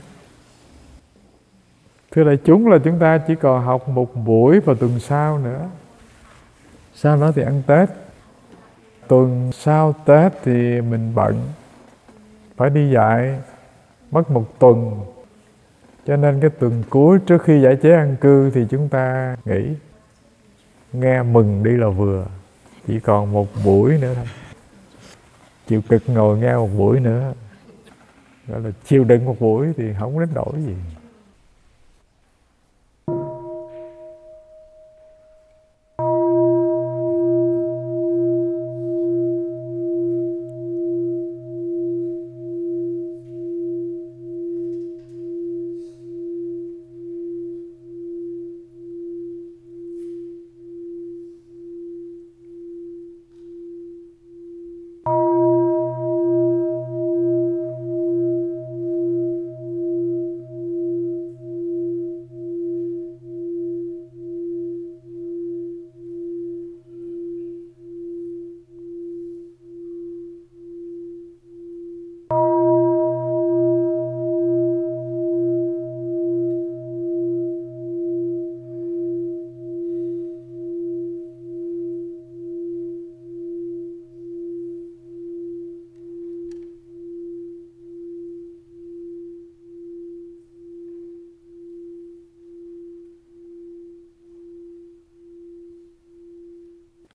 Thưa đại chúng, là chúng ta chỉ còn học một buổi vào tuần sau nữa. Sau đó thì ăn Tết. Tuần sau Tết thì mình bận, phải đi dạy, mất một tuần. Cho nên cái tuần cuối trước khi giải chế an cư thì chúng ta nghỉ. Nghe mừng đi là vừa. Chỉ còn một buổi nữa thôi. Chịu cực ngồi nghe một buổi nữa, gọi là chịu đựng một buổi thì không đến nổi gì.